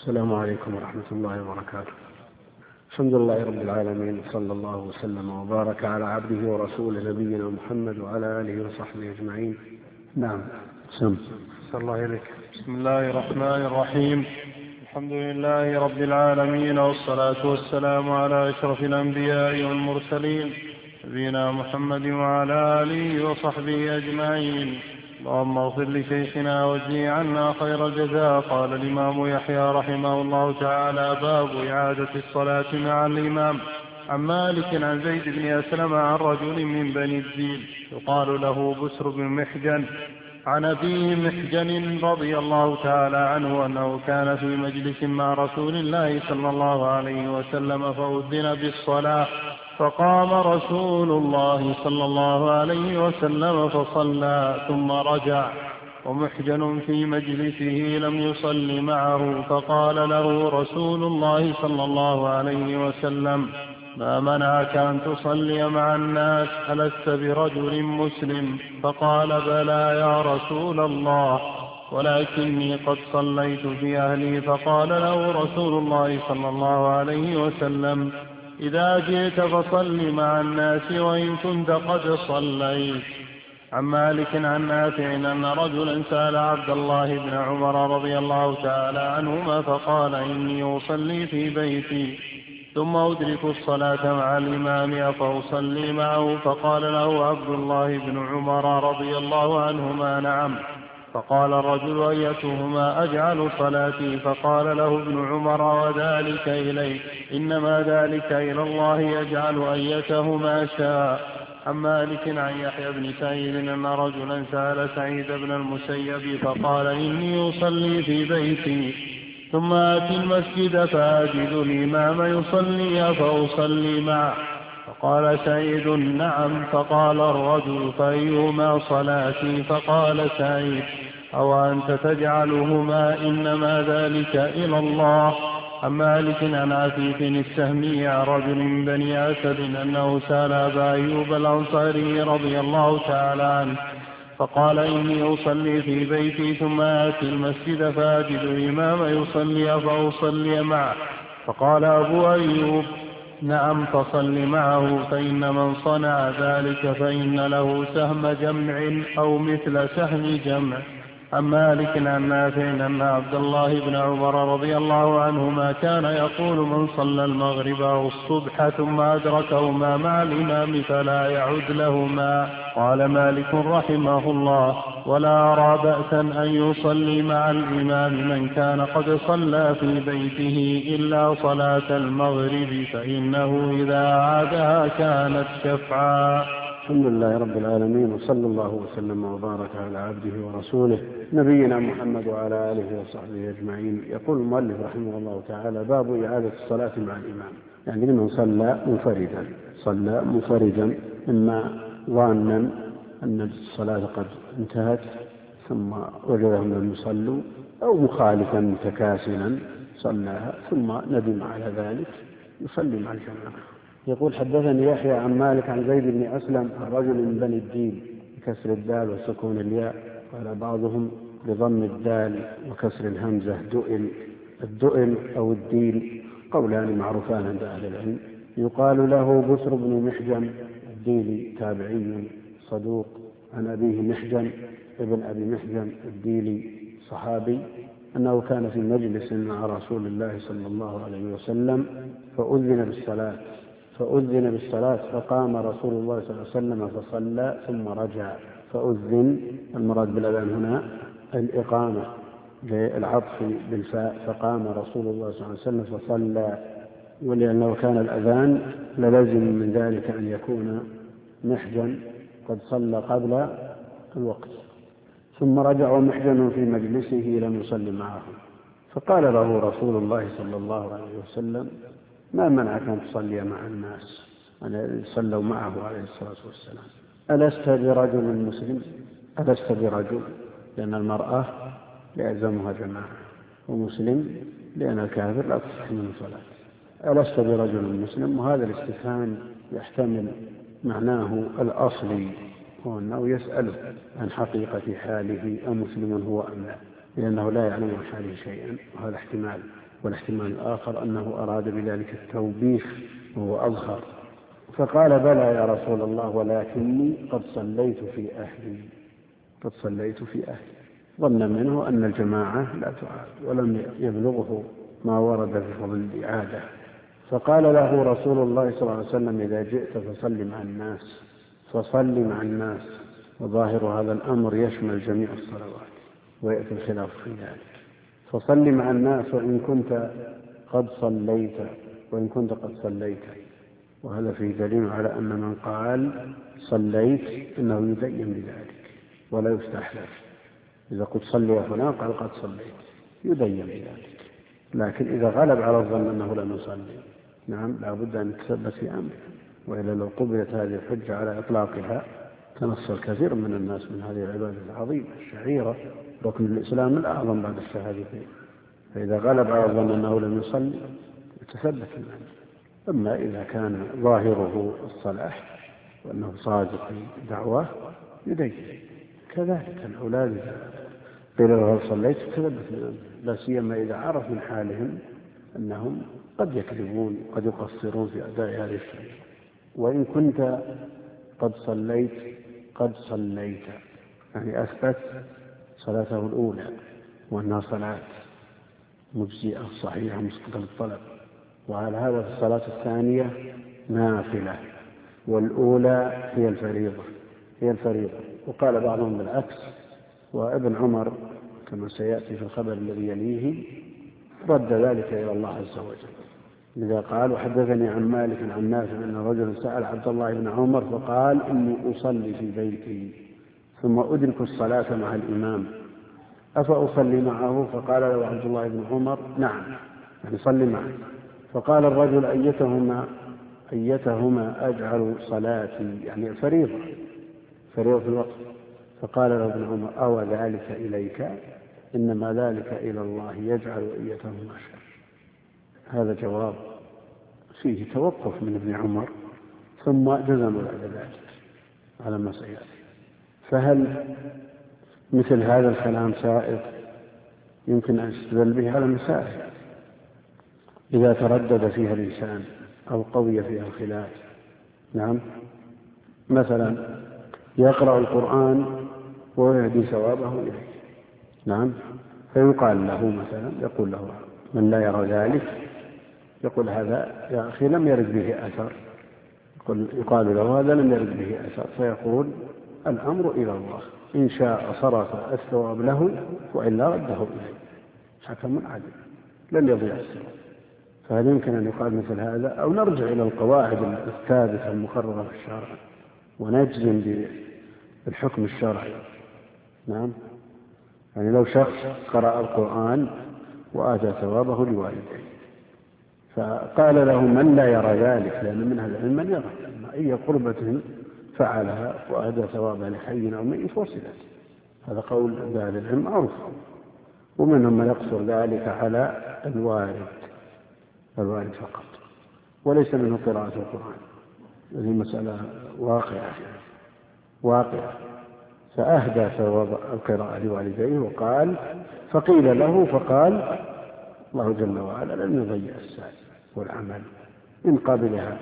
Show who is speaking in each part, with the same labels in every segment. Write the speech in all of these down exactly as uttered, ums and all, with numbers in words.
Speaker 1: السلام عليكم ورحمة الله وبركاته. الحمد لله رب العالمين، صلى الله وسلم وبارك على عبده ورسوله نبينا محمد وعلى آله وصحبه أجمعين. نعم. سم صلى الله عليك.
Speaker 2: بسم الله الرحمن الرحيم. الحمد لله رب العالمين، والصلاة والسلام على أشرف الأنبياء والمرسلين نبينا محمد وعلى آله وصحبه أجمعين. اللهم اغفر لشيخنا واجزه عنا خير الجزاء. قال الإمام يحيى رحمه الله تعالى: باب إعادة الصلاة مع الإمام. عن مالك عن زيد بن أسلم عن رجل من بني الديل يقال له بسر بن محجن عن أبيه محجن رضي الله تعالى عنه أنه كان في مجلس مع رسول الله صلى الله عليه وسلم فأذن بالصلاة، فقام رسول الله صلى الله عليه وسلم فصلى ثم رجع، ومحجن في مجلسه لم يصل معه، فقال له رسول الله صلى الله عليه وسلم: ما منعك أن تصلي مع الناس؟ ألست برجل مسلم؟ فقال: بلى يا رسول الله، ولكني قد صليت في أهلي. فقال له رسول الله صلى الله عليه وسلم: إذا جئت فصل مع الناس وإن كنت قد صليت. عن مالك عن نافع أن رجلا سأل عبد الله بن عمر رضي الله تعالى عنهما فقال: إني أصلي في بيتي ثم أدرك الصلاة مع الإمام أفأصلي معه؟ فقال له عبد الله بن عمر رضي الله عنهما: نعم. فقال الرجل: أيتهما أجعل صلاتي؟ فقال له ابن عمر: وذلك إليك، إنما ذلك إلى الله يجعل أيتهما شاء. عن مالك عن يحيى بن سعيد أن رجلا سأل سعيد بن المسيب فقال: إني أصلي في بيتي ثم آتي المسجد فأجد الإمام يصلي فأصلي معه. فقال سعيد: نعم. فقال الرجل: فأيهما صلاتي؟ فقال سعيد: أو أنت تجعلهما؟ إنما ذلك إلى الله. عن مالك عن عفيف السهمي عن رجل من بني أسد أنه سأل أبا أيوب الأنصاري رضي الله تعالى عنه فقال: إني أصلي في بيتي ثم آتي المسجد فأجد الإمام يصلي فأصلي معه. فقال أبو أيوب: نعم، فصل معه، فإن من صنع ذلك فإن له سهم جمع أو مثل سهم جمع. عن مالك عن نافع أن عبد الله بن عمر رضي الله عنهما كان يقول: من صلى المغرب أو الصبح ثم أدركهما مع الإمام فلا يعد لهما. قال مالك رحمه الله: ولا أرى بأسا أن يصلي مع الإمام من كان قد صلى في بيته إلا صلاة المغرب، فإنه إذا عادها كانت شفعا.
Speaker 1: الحمد لله رب العالمين، وصلى الله وسلم وبارك على عبده ورسوله نبينا محمد وعلى آله وصحبه أجمعين. يقول المؤلف رحمه الله تعالى: باب إعادة الصلاة مع الإمام. يعني لمن صلى منفردا صلى منفردا إما ظانا أن الصلاة قد انتهت ثم وجدهم لم يصلوا، أو مخالفا متكاسلا صلاها ثم ندم على ذلك يصلي مع الجماعة. يقول: حدثني يحيى عن مالك عن زيد بن أسلم الرجل من بني الديل بكسر الدال وسكون الياء، قال بعضهم بضم الدال وكسر الهمزة دؤل. الدؤل أو الديل قولان معروفان عند أهل العلم. يقال له بسر بن محجن الديلي، تابعي صدوق، عن أبيه محجن ابن أبي محجن الديلي صحابي، أنه كان في مجلس مع رسول الله صلى الله عليه وسلم فأذن بالصلاة فأذن بالصلاة فقام رسول الله صلى الله عليه وسلم فصلى ثم رجع. فأذن المراد بالأذان هنا الإقامة للعطف بالفاء، فقام رسول الله صلى الله عليه وسلم فصلى، ولأنه كان الأذان للزم من ذلك أن يكون محجن قد صلى قبل الوقت. ثم رجع ومحجن في مجلسه لم يصلي معه، فقال له رسول الله صلى الله عليه وسلم: ما منعك أن تصلي مع الناس؟ أن صلوا معه عليه الصلاة والسلام. ألست برجل مسلم؟ ألست برجل، لأن المرأة يلزمها جماعة، ومسلم لأن الكافر لا تصح منه صلاة. ألست برجل مسلم؟ وهذا الاستفهام يحتمل معناه الأصلي، هو أنه يسأل عن حقيقة حاله أمسلم هو أم لا، لأنه لا يعلم عن حاله شيئا، وهذا احتمال. والاحتمال الآخر أنه أراد بذلك التوبيخ وهو أظهر، فقال بلى يا رسول الله ولكني قد صليت في أهلي قد صليت في أهلي ظن منه أن الجماعة لا تعاد، ولم يبلغه ما ورد في فضل الإعادة. فقال له رسول الله صلى الله عليه وسلم إذا جئت فصل مع الناس فصل مع الناس. وظاهر هذا الأمر يشمل جميع الصلوات ويأتي الخلاف في ذلك. فصل مع الناس وإن كنت قد صليت وإن كنت قد صليت. وهذا فيه دليل على أن من قال صليت إنه يدين بذلك ولا يستحلف. إذا قلت صلي يا فلان قال قد صليت يدين بذلك. لكن إذا غلب على الظن أنه لم يصلي نعم لا بد أن يتثبت في أمره، وإلا لو قبلت هذه الحجة على إطلاقها تنصل كثير من الناس من هذه العبادة العظيمة الشعيرة ركن الإسلام الأعظم بعد الشهادتين. فإذا غلب على الظن أنه لم يصلي يتثبت في أمره. أما إذا كان ظاهره الصلاح وأنه صادق في دعواه يدين. كذلك الأولاد قيل له صليت تثبت من أمره، لا سيما إذا عرف من حالهم أنهم قد يكذبون قد يقصرون في أداء هذه الشريعة. وإن كنت قد صليت قد صليت يعني أثبت صلاته الأولى وأنها صلاة مجزئة صحيحة مستقل الطلب، وعلى هذا في الصلاة الثانية نافلة والأولى هي الفريضة هي الفريضة. وقال بعضهم بالعكس، وابن عمر كما سيأتي في الخبر الذي يليه رد ذلك إلى الله عز وجل، لذا قال وحدثني عن مالك عن نافع أن رجل سأل عبد الله بن عمر فقال إني أصلي في بيتي ثم أدرك الصلاة مع الإمام أفأصلي معه؟ فقال له عبد الله بن عمر نعم يعني صلي معه. فقال الرجل أيتهما أيتهما أجعل صلاتي يعني الفريضة فريضة في الوقت؟ فقال له ابن عمر أو ذلك إليك إنما ذلك إلى الله يجعل أيتهما شر. هذا جواب فيه توقف من ابن عمر ثم جزم بعد ذلك على ما سيأتي. فهل مثل هذا الكلام سائغ يمكن أن يستدل به على مسائل إذا تردد فيها الإنسان أو قوي فيها الخلاف؟ نعم، مثلا يقرأ القرآن ويهدي ثوابه إليه نعم، فيقال له مثلا يقول له من لا يرى ذلك يقول هذا يا أخي لم يرد به أثر، يقال له هذا لم يرد به أثر، فيقول الأمر إلى الله إن شاء صرف الثواب له وإلا رده إليه، حكم عدل لن يضيع الثواب. فهل يمكن أن يقال مثل هذا؟ أو نرجع إلى القواعد الثابتة المقررة في الشرع ونجزم بالحكم الشرعي؟ نعم، يعني لو شخص قرأ القرآن وآتى ثوابه لوالديه فقال له من لا يرى ذلك، لأن من هذا العلم من يرى أي قربة فعلها وأدى ثوابها لحي أو ميت وصلت، هذا قول أهل العلم معروف. ومنهم من يقصر ذلك على الوارد الوارد فقط وليس منه قراءة القرآن. هذه مسألة واقعة واقعة فأهدى ثواب القراءة لوالديه وقال فقيل له فقال الله جل وعلا لن يضيع السعي والعمل إن قابلها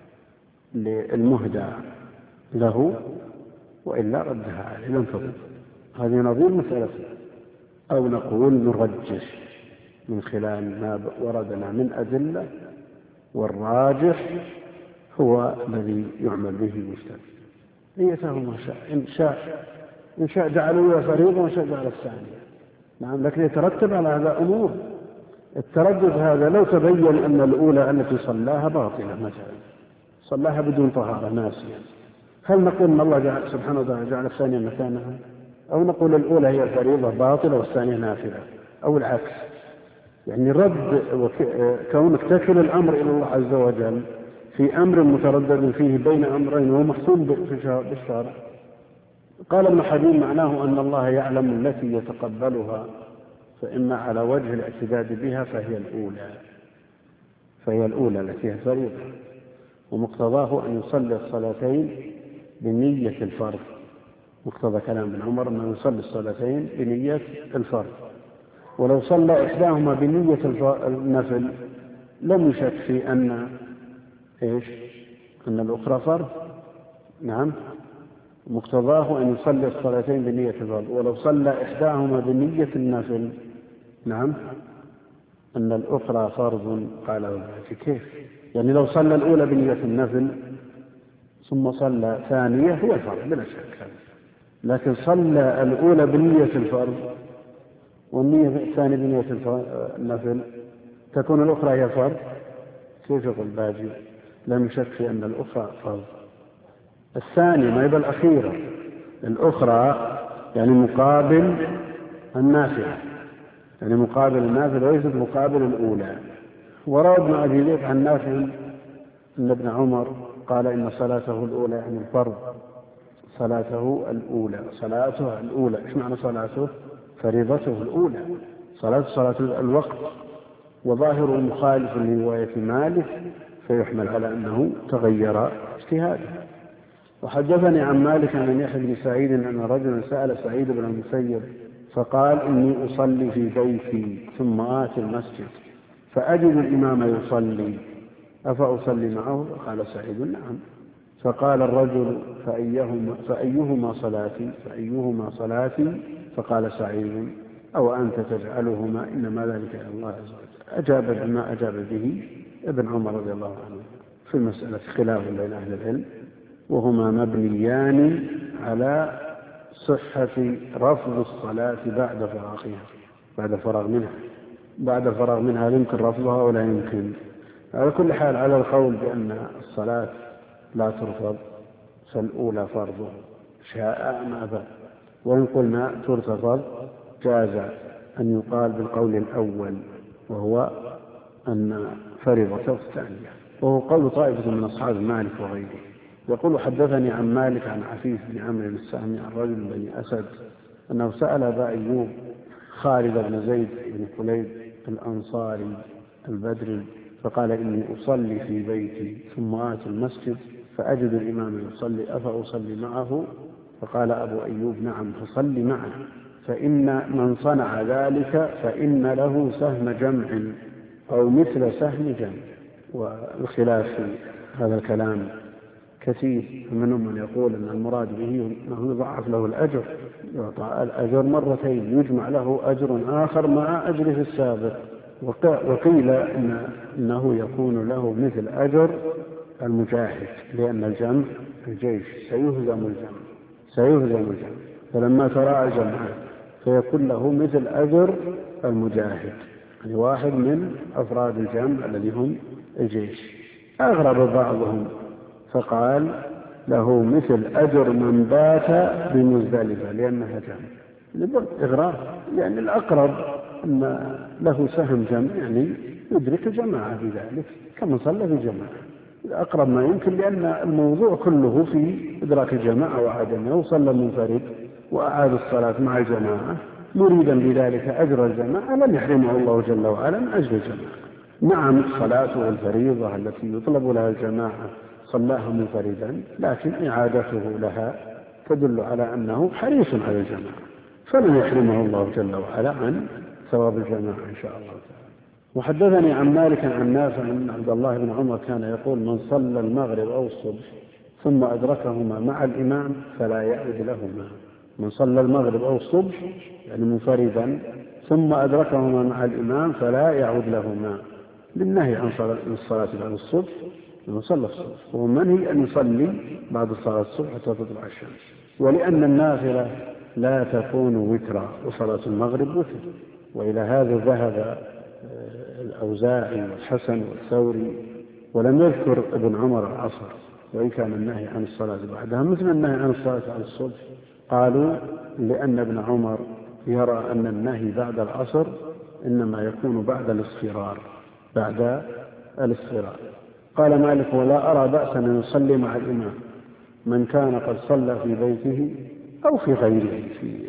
Speaker 1: للمهدى له وإلا ردها عليه لم تضل. هذه نظير مسألة. أو نقول نرجح من خلال ما وردنا من أدلة والراجح هو الذي يعمل به المجتمع نيته ما شاء إن شاء إن شاء جعلوا فريضة وإن شاء جعل الثانية نعم، لكن يترتب على هذا أمور. التردد هذا لو تبين أن الأولى التي صلاها باطلة مثلا صلاها بدون طهارة ناسيا، هل نقول أن الله جعل سبحانه وتعالى جعل الثانية مكانها؟ أو نقول الأولى هي الفريضة باطلة والثانية نافلة أو العكس؟ يعني رد كونك تكل الأمر إلى الله عز وجل في أمر متردد فيه بين أمرين ومحسوم بالشرع. قال ابن حبيب معناه أن الله يعلم التي يتقبلها فإما على وجه الاعتداد بها فهي الأولى فهي الأولى التي هي فريضة، ومقتضاه أن يصلي الصلاتين بنية الفرض. مقتضى كلام ابن عمر أنه يصلي الصلاتين بنية الفرض. ولو صلى إحداهما بنية النفل لم يشك في أن إيش أن الأخرى فرض. نعم، مقتضاه أن يصلي الصلاتين بنية الفرض. ولو صلى إحداهما بنية النفل نعم أن الأخرى فرض. قال ذلك كيف؟ يعني لو صلى الأولى بنية النفل ثم صلى ثانية هو الفرض بلا شك، لكن صلى الأولى بنية الفرض والنية الثانية بنية النفل تكون الأخرى هي فرض. كيف يقول باجي؟ لم يشك في أن الأخرى فرض. الثانية ما يبقى الأخيرة، الأخرى يعني مقابل النافلة، يعني مقابل النافلة وليست مقابل الأولى. وروى ابن أبي ذئب عن نافع أن ابن عمر قال إن صلاته الأولى يعني الفرض، صلاته الأولى صلاته الأولى. إيش معنى صلاته؟ فريضته الأولى، صلاة صلاة الوقت. وظاهره مخالف لرواية مالك فيحمل على أنه تغير اجتهاده. وحدثني عن مالك عن يحيى بن سعيد أن رجلا سأل سعيد بن المسيب فقال إني أصلي في بيتي ثم آتي المسجد فأجد الإمام يصلي أفأصلي معه؟ قال سعيد نعم. فقال الرجل فأيهما, فأيهما صلاتي فأيهما صلاتي فقال سعيد أو أنت تجعلهما إنما ذلك إلى الله عز وجل. أجاب بما أجاب به ابن عمر رضي الله عنه. في المسألة خلاف بين أهل العلم وهما مبنيان على صحة رفض الصلاة بعد فراغها بعد فراغ منها بعد فراغ منها يمكن رفضها ولا يمكن. على كل حال على القول بأن الصلاة لا ترفض فالأولى فرضه شاء أم أبى، وإن قلنا ترتفض جاز أن يقال بالقول الأول وهو أن فرضته الثانية، وهو قول طائفة من أصحاب مالك وغيره. يقول حدثني عن مالك عن عفيف بن عمرو السهمي عن رجل بني أسد أنه سأل أبا أيوب خالد بن زيد بن خليد الأنصاري البدري فقال إني أصلي في بيتي ثم آتي المسجد فأجد الإمام يصلي أفأصلي معه؟ فقال أبو أيوب نعم فصلي معه، فإن من صنع ذلك فإن له سهم جمع أو مثل سهم جمع. والخلاف في هذا الكلام كثير، منهم من يقول أن المراد به أنه يضاعف له الأجر، يعطى الأجر مرتين يجمع له أجر آخر مع أجره السابق. وقيل إن إنه يكون له مثل أجر المجاهد لأن الجمع الجيش سيهزم الجمع سيهزم الجمع فلما تراءى الجمع فيكون له مثل أجر المجاهد، يعني واحد من أفراد الجمع الذي هم الجيش. أغرب بعضهم فقال له مثل أجر من بات بمزدلفة لأنها جمع. إغراب يعني الأقرب أن له سهم جمع يعني يدرك جماعة بذلك كما صلى في جماعة، أقرب ما يمكن، لأن الموضوع كله في إدراك الجماعة وعدمه. وصلى منفرد وأعاد الصلاة مع الجماعة مريدا بذلك أجر الجماعة لم يحرمه الله جل وعلا من أجل الجماعة. نعم الصلاة الفريضة التي يطلب لها الجماعة صلاها منفردا، لكن إعادته لها تدل على أنه حريص على الجماعة فلن يحرمه الله جل وعلا عن ثواب الجماعة إن شاء الله تعالى. وحدثني عن مالك عن نافع أن عبد الله بن عمر كان يقول من صلى المغرب أو الصبح ثم أدركهما مع الإمام فلا يعود لهما. من صلى المغرب أو الصبح يعني منفردا ثم أدركهما مع الإمام فلا يعود لهما، للنهي عن الصلاة بعد الصبح من صلى الصبح، ومنهي أن يصلي بعد صلاة الصبح حتى تطلع الشمس. ولأن النافلة لا تكون وترا وصلاة المغرب وتر، وإلى هذا ذهب الأوزاعي والحسن والثوري، ولم يذكر ابن عمر العصر وإن كان النهي عن الصلاة بعدها مثل النهي عن الصلاة على الصبح. قالوا لأن ابن عمر يرى أن النهي بعد العصر إنما يكون بعد الاصفرار بعد الاصفرار. قال مالك ولا أرى بأسا أن يصلي مع الإمام من كان قد صلى في بيته أو في غيره في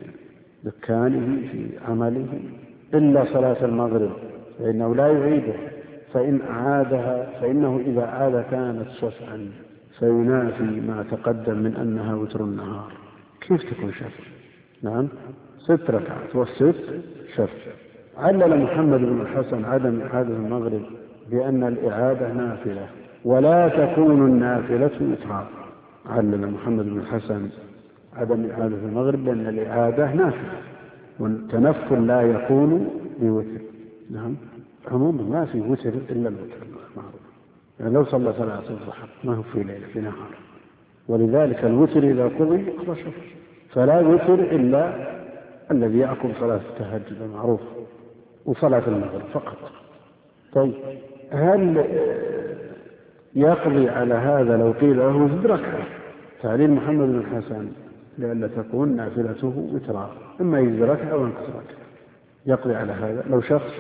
Speaker 1: دكانه في عمله إلا صلاة المغرب فإنه لا يعيده، فإن أعادها فإنه إذا عاد كانت شفعا فينافي ما تقدم من أنها وتر النهار. كيف تكون شفع؟ نعم ست ركعات والست شفع، علل محمد بن الحسن عدم إعادة المغرب بأن الإعادة نافلة ولا تكون النافلة وترا. علل محمد بن الحسن عدم إعادة المغرب بأن الإعادة نافلة والتنفل لا يكون بوتر. نعم عموما ما في وتر إلا الوتر معروف، يعني لو صلى صلاة الضحى ما هو في ليلة في نهار، ولذلك الوتر إذا قضي يقضى شفر، فلا وتر إلا الذي يعقب صلاة التهجد المعروف وصلاة المغرب فقط. طيب هل يقضي على هذا لو قيل له زد ركعة؟ تعليل محمد بن الحسن لئلا تكون نافلته وترا، إما يزد ركعة أو ينقص ركعة. يقضي على هذا لو شخص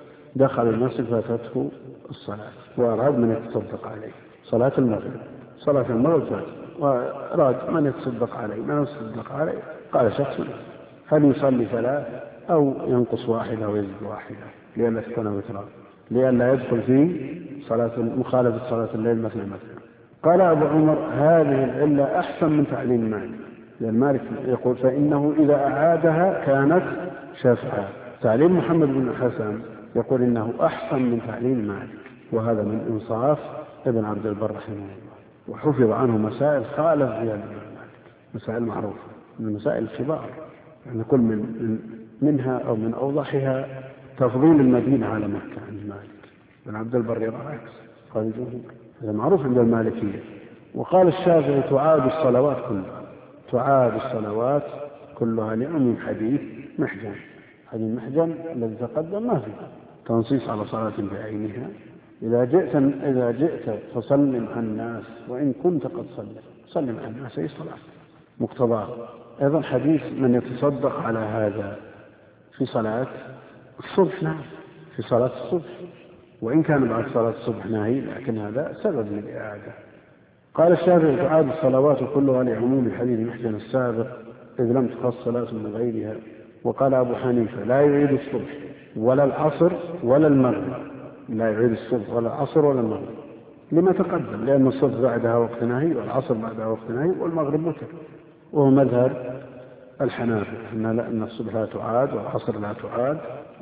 Speaker 1: دخل المسجد فاتته الصلاة وأراد من يتصدق عليه، صلاة المغرب صلاة المغرب فاتت وأراد من يتصدق عليه من يتصدق عليه، قال شخص هل يصلي ثلاث أو ينقص واحدة ويزيد واحدة لئلا تكون وترا، لئلا يدخل في صلاة مخالفة صلاة الليل مثلا مثلا. قال أبو عمر هذه العلة أحسن من تعليل مالك، لأن مالك يقول فإنه إذا أعادها كانت شفعة. تعليل محمد بن الحسن يقول إنه أحسن من تعليل مالك، وهذا من إنصاف ابن عبد البر رحمه الله. وحفظ عنه مسائل خالف فيها الإمام مالك، مسائل معروفة من المسائل الكبار، يعني كل من منها أو من أوضحها تفضيل المدينة على مكة عند مالك. ابن عبد البر يرى العكس، قال الجمهور هذا معروف عند المالكية. وقال الشافعي تعاد الصلوات كلها، تعاد الصلوات كلها لأم حديث محجن. حديث محجن الذي تقدم ما فيه تنصيص على صلاة بعينها، إذا جئت إذا جئت فسلم على الناس وإن كنت قد صليت، سلم على الناس أي صلاة مقتضاه. أيضا حديث من يتصدق على هذا في صلاة الصبح، نعم في صلاة الصبح، وإن كان بعد صلاة الصبح ناهي لكن هذا سبب للإعادة. قال الشافعي تعاد الصلوات كلها لعموم الحديث محجن السابق إذ لم تخص صلاة من غيرها. وقال أبو حنيفة لا يعيد الصبح ولا العصر ولا المغرب، لا يعيد الصبح ولا العصر ولا المغرب لما تقدم، لأن الصبح بعدها وقت نهي والعصر بعدها وقت نهي والمغرب وتر. وهو مذهب الحنابلة أن الصبح لا تعاد والعصر لا تعاد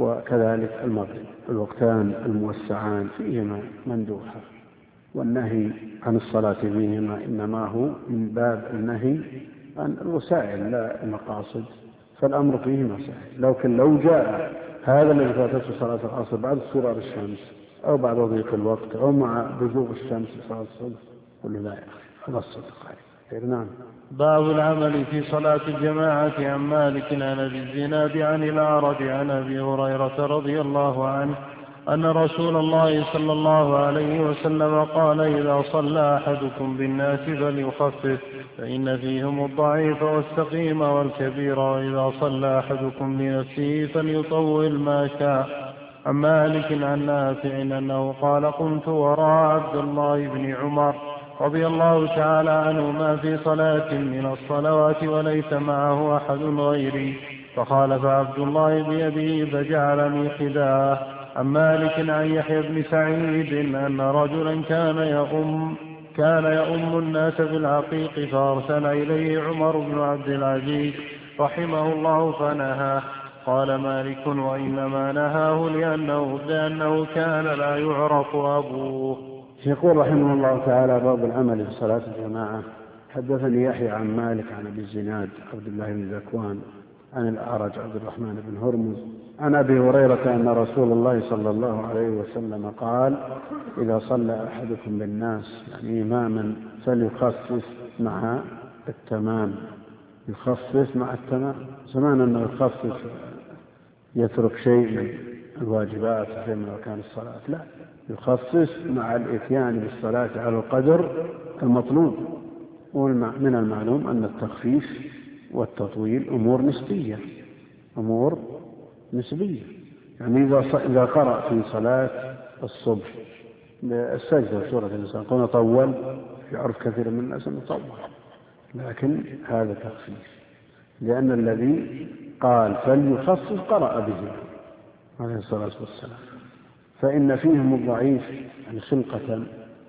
Speaker 1: وكذلك المغرب. الوقتان الموسعان فيهما مندوحة، والنهي عن الصلاة فيهما إنما هو من باب النهي عن الوسائل لا المقاصد، فالأمر فيهما سهل. لكن لو جاء هذا الذي فاتته صلاة العصر بعد اصفرار الشمس أو بعد ضيق الوقت أو مع بزوغ الشمس صلاة الصبح قل لا يا أخي هذا الصدق عليه. نعم.
Speaker 2: باب العمل في صلاة الجماعة. عن مالك عن أبي الزناد عن الأعرج عن أبي هريرة رضي الله عنه أن رسول الله صلى الله عليه وسلم قال إذا صلى أحدكم بالناس فليخفف فإن فيهم الضعيف والسقيم والكبير، وإذا صلى أحدكم لنفسه فليطول ما شاء. عن مالك عن نافع أنه قال قمت وراء عبد الله بن عمر رضي الله تعالى عنهما في صلاة من الصلوات وليس معه أحد غيري، فخالف عبد الله بيده فجعلني خداعه. عن مالك عن يحيى بن سعيد أن رجلا كان يؤم كان يؤم الناس في العقيق فأرسل إليه عمر بن عبد العزيز رحمه الله فنهاه. قال مالك وإنما نهاه لأنه, لأنه كان لا يعرف أبوه.
Speaker 1: يقول رحمه الله تعالى باب العمل في صلاة الجماعة. حدثني يحيى عن مالك عن أبي الزناد عبد الله بن ذكوان عن الأعرج عبد الرحمن بن هرمز عن أبي هريرة أن رسول الله صلى الله عليه وسلم قال إذا صلى أحدكم بالناس يعني إماما فليخفف مع التمام، يخفف مع التمام. زمان أنه يخفف يترك شيء من الواجبات شيء من أركان الصلاة، لا، يخفف مع الإتيان بالصلاة على القدر المطلوب. ومن المعلوم أن التخفيف والتطويل أمور نسبية، أمور نسبية. يعني إذا قرأ في صلاة الصبح السجدة سورة الإنسان قلنا طول، في عرف كثير من الناس أنه طول، لكن هذا تخفيف، لأن الذي قال فليخفف قرأ به عليه الصلاة والسلام. فإن فيهم الضعيف يعني خلقة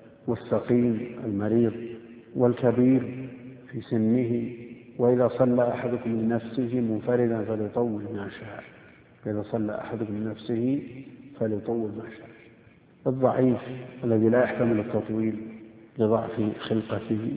Speaker 1: والسقيم المريض والكبير في سنه، وإذا صلى أحدكم لنفسه منفردا فليطول ما شاء. فإذا صلى أحدكم من نفسه فليطول ما شاء. الضعيف الذي لا يحتمل التطويل لضعف خلقته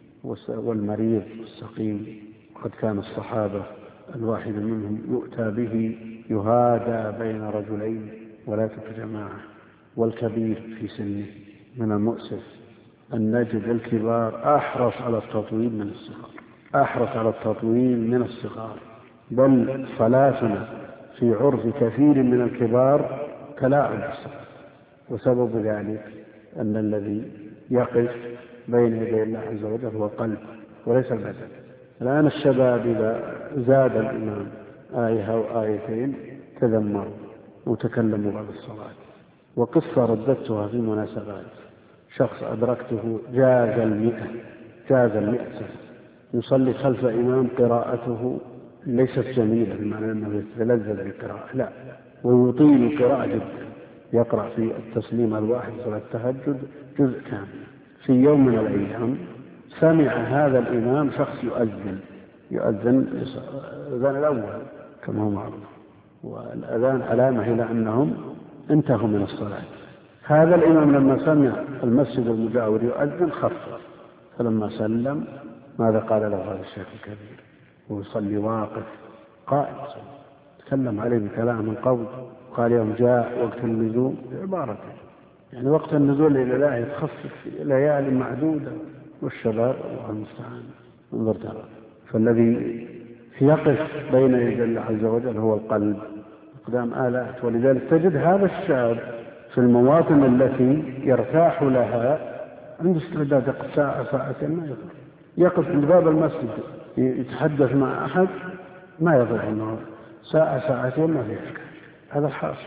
Speaker 1: والمريض السقيم، قد كان الصحابة الواحد منهم يؤتى به يهادى بين رجلين ولا تتجماعه، والكبير في سنه من المؤسف أن نجد الكبار أحرص على التطويل من الصغار، أحرص على التطويل من الصغار، بل صلاتنا في عرف كثير من الكبار تلاعب بالصلاة، وسبب ذلك أن الذي يقف بين يدي الله عز وجل هو القلب وليس البدن. الآن الشباب إذا زاد الإمام آية أو آيتين تذمروا وتكلموا بعد الصلاة. وقصة رددتها في مناسبات، شخص أدركته جاز المئة جاز المئة سنة يصلي خلف إمام قراءته ليست جميلة بمعنى أنه يتلذذ بالقراءة، لا، ويطيل القراءة جدا، يقرأ في التسليم الواحد صلاة التهجد جزء كامل. في يوم من الأيام سمع هذا الإمام شخص يؤذن يؤذن الأذان الأول كما هو معروف، والأذان علامة إلى أنهم انتهوا من الصلاة. هذا الإمام لما سمع المسجد المجاور يؤذن خف، فلما سلم ماذا قال له هذا الشيخ الكبير ويصلي واقف قائم، تكلم عليه بكلام من قول، قال يوم جاء وقت النزول بعبارته، يعني وقت النزول إلى الله يتخفف في ليالي معدودة، والشباب الله المستعان انظر ترى. فالذي يقف بين يدي الله عز وجل هو القلب قدام آلات، ولذلك تجد هذا الشاب في المواطن التي يرتاح لها عنده استعداد يقف ساعة ساعتين ما يضر، يقف عند باب المسجد يتحدث مع أحد ما يضر أنه ساعة ساعتين ما في إشكال، هذا الحاصل.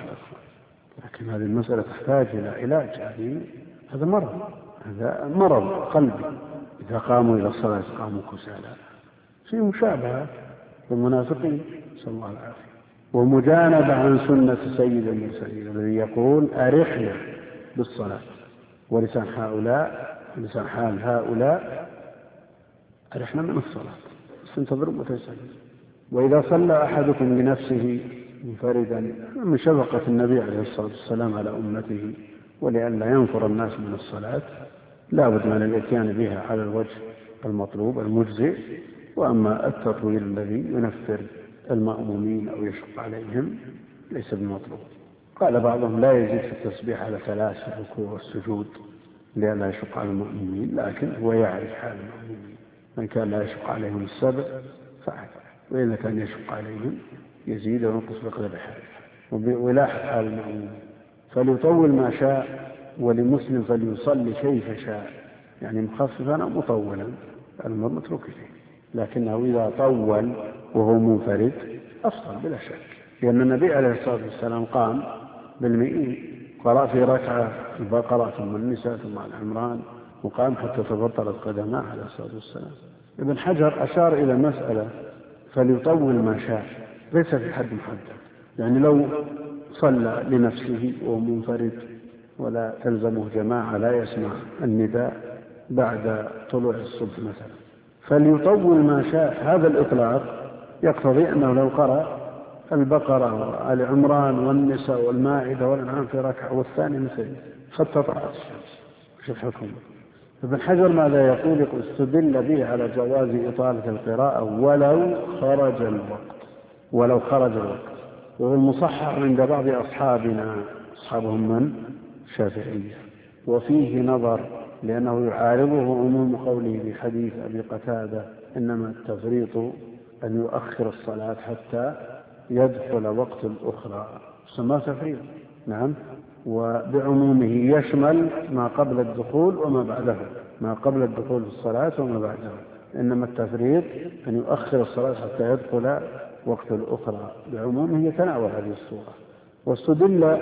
Speaker 1: لكن هذه المسألة تحتاج إلى علاج، هذه هذا مرض، هذا مرض قلبي. إذا قاموا إلى الصلاة قاموا كسالى، في مشابهة للمنافقين نسأل الله العافية. ومجانبة عن سنة سيد المرسلين الذي يقول أرحنا بالصلاة، ولسان هؤلاء لسان حال هؤلاء أرحنا من الصلاة استنتظروا متى يصلي. وإذا صلى أحدكم لنفسه منفردا من شفقة النبي عليه الصلاة والسلام على أمته ولئلا ينفر الناس من الصلاة لا بد من الاتيان بها على الوجه المطلوب المجزئ. وأما التطويل الذي ينفر المأمومين أو يشق عليهم ليس بمطلوب. قال بعضهم لا يزيد في التسبيح على ثلاث في الركوع والسجود لئلا يشق على المأمومين، لكن هو يعرف حال المأمومين، من كان لا يشق عليهم السبع فعل، وإذا كان يشق عليهم يزيد وينقص بقدر حاله ويلاحظ حال المأمومين. فليطول ما شاء، ولمسلم فليصلي كيف شاء، يعني مخففا أو مطولا المرء متروك فيه، لكنه إذا طول وهو منفرد أفضل بلا شك، لأن النبي عليه الصلاة والسلام قام بالمئين، قرأ في ركعة البقرة ثم النساء ثم العمران، وقام حتى تبطلت قدماه عليه الصلاة والسلام. ابن حجر أشار إلى المسألة فليطول ما شاء، ليس في حد محدد، يعني لو صلى لنفسه ومنفرد ولا تلزمه جماعة لا يسمع النداء بعد طلوع الصبح مثلا فليطول ما شاء. هذا الإطلاق يقتضي أنه لو قرأ البقرة وآل عمران والنساء والمائدة والأنعام في ركعة والثاني مثل حتى طلعت الشمس. شوف حكم ابن حجر ماذا يقول؟ يقول استدل به على جواز إطالة القراءة ولو خرج الوقت ولو خرج الوقت وهو المصحح عند بعض أصحابنا أصحابهم من الشافعية، وفيه نظر لأنه يعارضه عموم قوله في حديث أبي قتادة إنما التفريط أن يؤخر الصلاة حتى يدخل وقت الأخرى، سماه تفريط. نعم، وبعمومه يشمل ما قبل الدخول وما بعده، ما قبل الدخول في الصلاة وما بعده. إنما التفريط أن يؤخر الصلاة حتى يدخل وقت الأخرى، بعمومه يتناول هذه الصورة. واستدل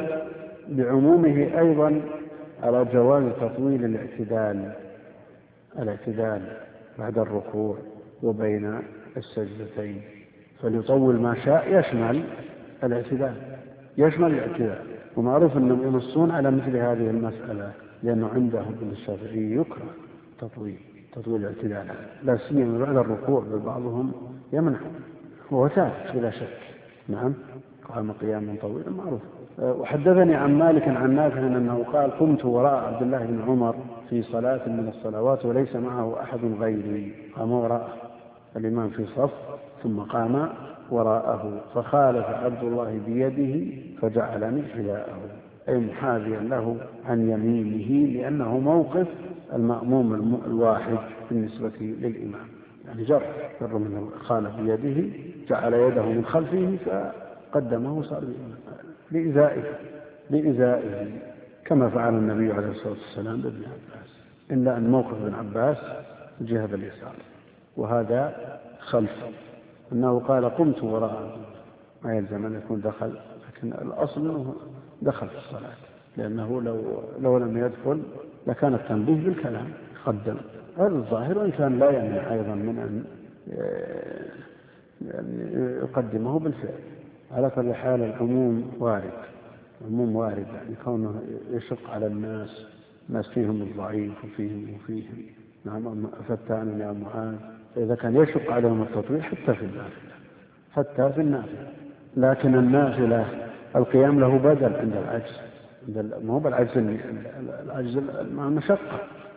Speaker 1: بعمومه أيضا على جواز تطويل الاعتدال الاعتدال بعد الركوع وبين السجدتين، فليطول ما شاء يشمل الاعتدال يشمل الاعتدال ومعروف أنهم ينصون على مثل هذه المسألة، لأنه عندهم ابن الشافعي يكره تطويل تطويل الاعتدال لا سيما بعد الركوع، بل بعضهم يمنع وهو ثابت بلا شك. نعم، قام قياما طويلا معروف. وحدثني عن مالك عن نافع أنه قال قمت وراء عبد الله بن عمر في صلاة من الصلوات وليس معه أحد غيري، قام وراءه الإمام في صف ثم قام وراءه فخالف عبد الله بيده فجعلني حذاءه، أي محاذيا له عن يمينه، لأنه موقف المأموم الواحد بالنسبة للإمام، يعني جر جر من خالف بيده جعل يده من خلفه فقدمه صار لإزائه لإزائه كما فعل النبي عليه الصلاة والسلام بابن عباس، إلا أن موقف ابن عباس جهة اليسار وهذا خلفه، أنه قال قمت وراءه ما يلزم أن يكون دخل، لكن الأصل أنه دخل في الصلاة، لأنه لو, لو لم يدخل لكان التنبيه بالكلام قدم. هذا الظاهر، وإن كان لا يمنع أيضا من أن يقدمه بالفعل. على كل حال العموم وارد، العموم وارد، يعني كونه يشق على الناس، الناس فيهم الضعيف وفيهم وفيهم نعم فتان يا معاذ، فإذا كان يشق عليهم التطويل حتى في النافلة حتى في النافلة لكن النافلة القيام له بدل عند العجز، ما هو بالعجز العجز مع المشقة،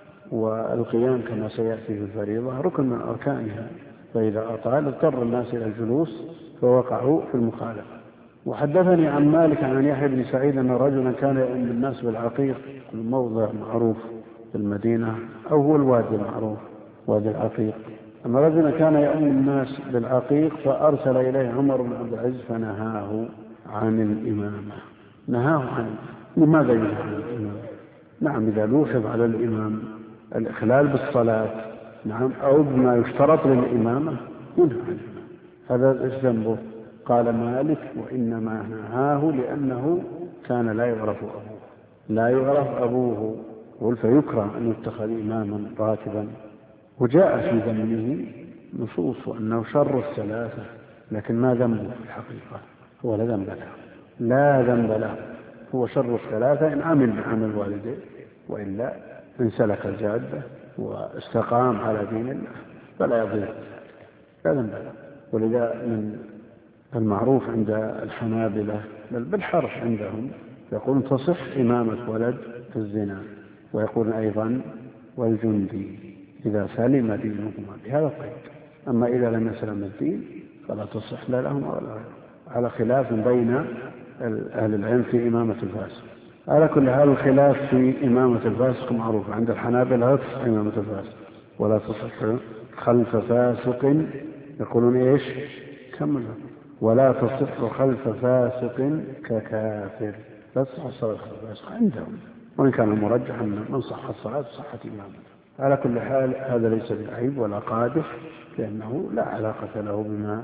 Speaker 1: والقيام كما سيأتي في الفريضة ركن من أركانها، فإذا أطال اضطر الناس إلى الجلوس فوقعوا في المخالفة. وحدثني عن مالك عن يحيى بن سعيد أن رجلا كان يؤم الناس بالعقيق، الموضع معروف في المدينة أو هو الوادي المعروف وادي العقيق، أن رجلا كان يؤم الناس بالعقيق فأرسل إليه عمر بن عبد العزيز فنهاه عن الإمامة. نهاه عن لماذا ينهى عن الإمامة؟ نعم إذا لوحظ على الإمام الإخلال بالصلاة نعم أو بما يشترط للإمامة ينهى عن الإمامة. هذا إيش ذنبه؟ قال مالك وإنما نهاه لأنه كان لا يعرف أبوه لا يعرف أبوه قل فيكره أن يتخذ إماما راتبا. وجاء في ذنبه نصوص وأنه شر الثلاثة، لكن ما ذنبه في الحقيقة؟ هو لا ذنب له لا ذنب له هو شر الثلاثة إن عمل بعمل والديه، وإلا إن سلك الجادة واستقام على دين الله فلا يضير، لا ذنب له. ولذا من المعروف عند الحنابلة بل بالحرف عندهم يقولون تصح إمامة ولد في الزنا، ويقولون أيضا والجندي إذا سلم دينهما بهذا القيد، أما إذا لم يسلم الدين فلا تصح لا لهم ولا غيرهم، على خلاف بين أهل العلم في إمامة الفاسق. على كل حال الخلاف في إمامة الفاسق معروف عند الحنابلة، لا تصح إمامة الفاسق ولا تصح خلف فاسق، يقولون إيش كمل ولا تصح خلف فاسق ككافر، لا تصح الصلاة خلف فاسق عندهم، وإن كان المرجح أن من صح الصلاة صحة إمامته. على كل حال هذا ليس بعيب ولا قادح، لأنه لا علاقة له بما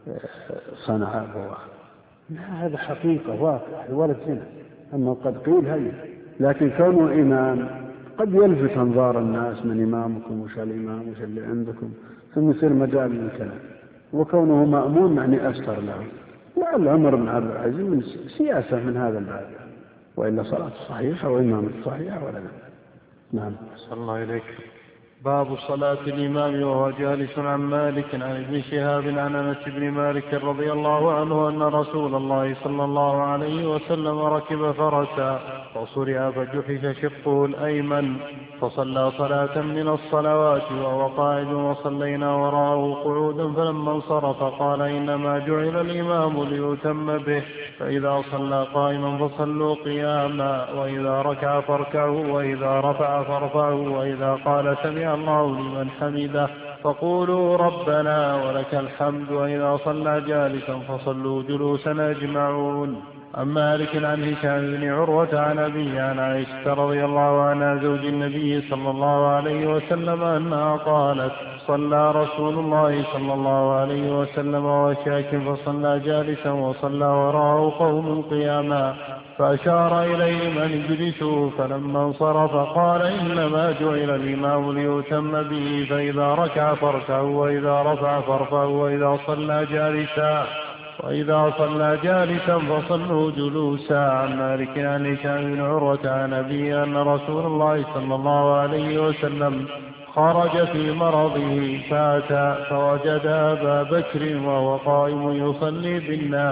Speaker 1: صنع أبواه، هذا حقيقة واقع الولد هنا، أما قد قيل هي، لكن كونه إمام قد يلفت أنظار الناس من إمامكم وش الإمام وش اللي عندكم، ثم يصير مجال للكلام، وكونه مأمون يعني أستر له. لعل عمر بن عبد العزيز من سياسة من هذا الباب، وإلا صلاة صحيحة وإمامة صحيحة ولا لا. نعم.
Speaker 2: صلى الله إليك. باب صلاة الإمام وهو جالس. عن مالك عن ابن شهاب عن أنس بن مالك رضي الله عنه أن رسول الله صلى الله عليه وسلم ركب فرسا فصرع فجحش شقه الأيمن فصلى صلاة من الصلوات وهو قاعد وصلينا وراءه قعودا، فلما انصرف قال إنما جعل الإمام ليتم به، فإذا صلى قائما فصلوا قياما، وإذا ركع فاركعوا، وإذا رفع فارفعوا، وإذا قال سمع الله لمن حمده فقولوا ربنا ولك الحمد، وإذا صلى جالسا فصلوا جلوسا أجمعون. عن مالك عن هشام بن عروة عن أبيه عن عائشة رضي الله عنها زوج النبي صلى الله عليه وسلم أنها قالت صلى رسول الله صلى الله عليه وسلم وشاك فصلى جالسا وصلى وراءه قوم قياما، فأشار إليهم أن اجلسوا، فلما انصرف قال إنما جعل الإمام ليتم به، فإذا ركع فاركعوا، وإذا رفع فارفعوا، وإذا صلى جالسا وإذا صلى جالسا فصلوا جلوسا. عن مالك عن هشام بن عروة عن أبيه أن رسول الله صلى الله عليه وسلم خرج في مرضه فأتى فوجد أبا بكر وهو قائم يصلي بالناس،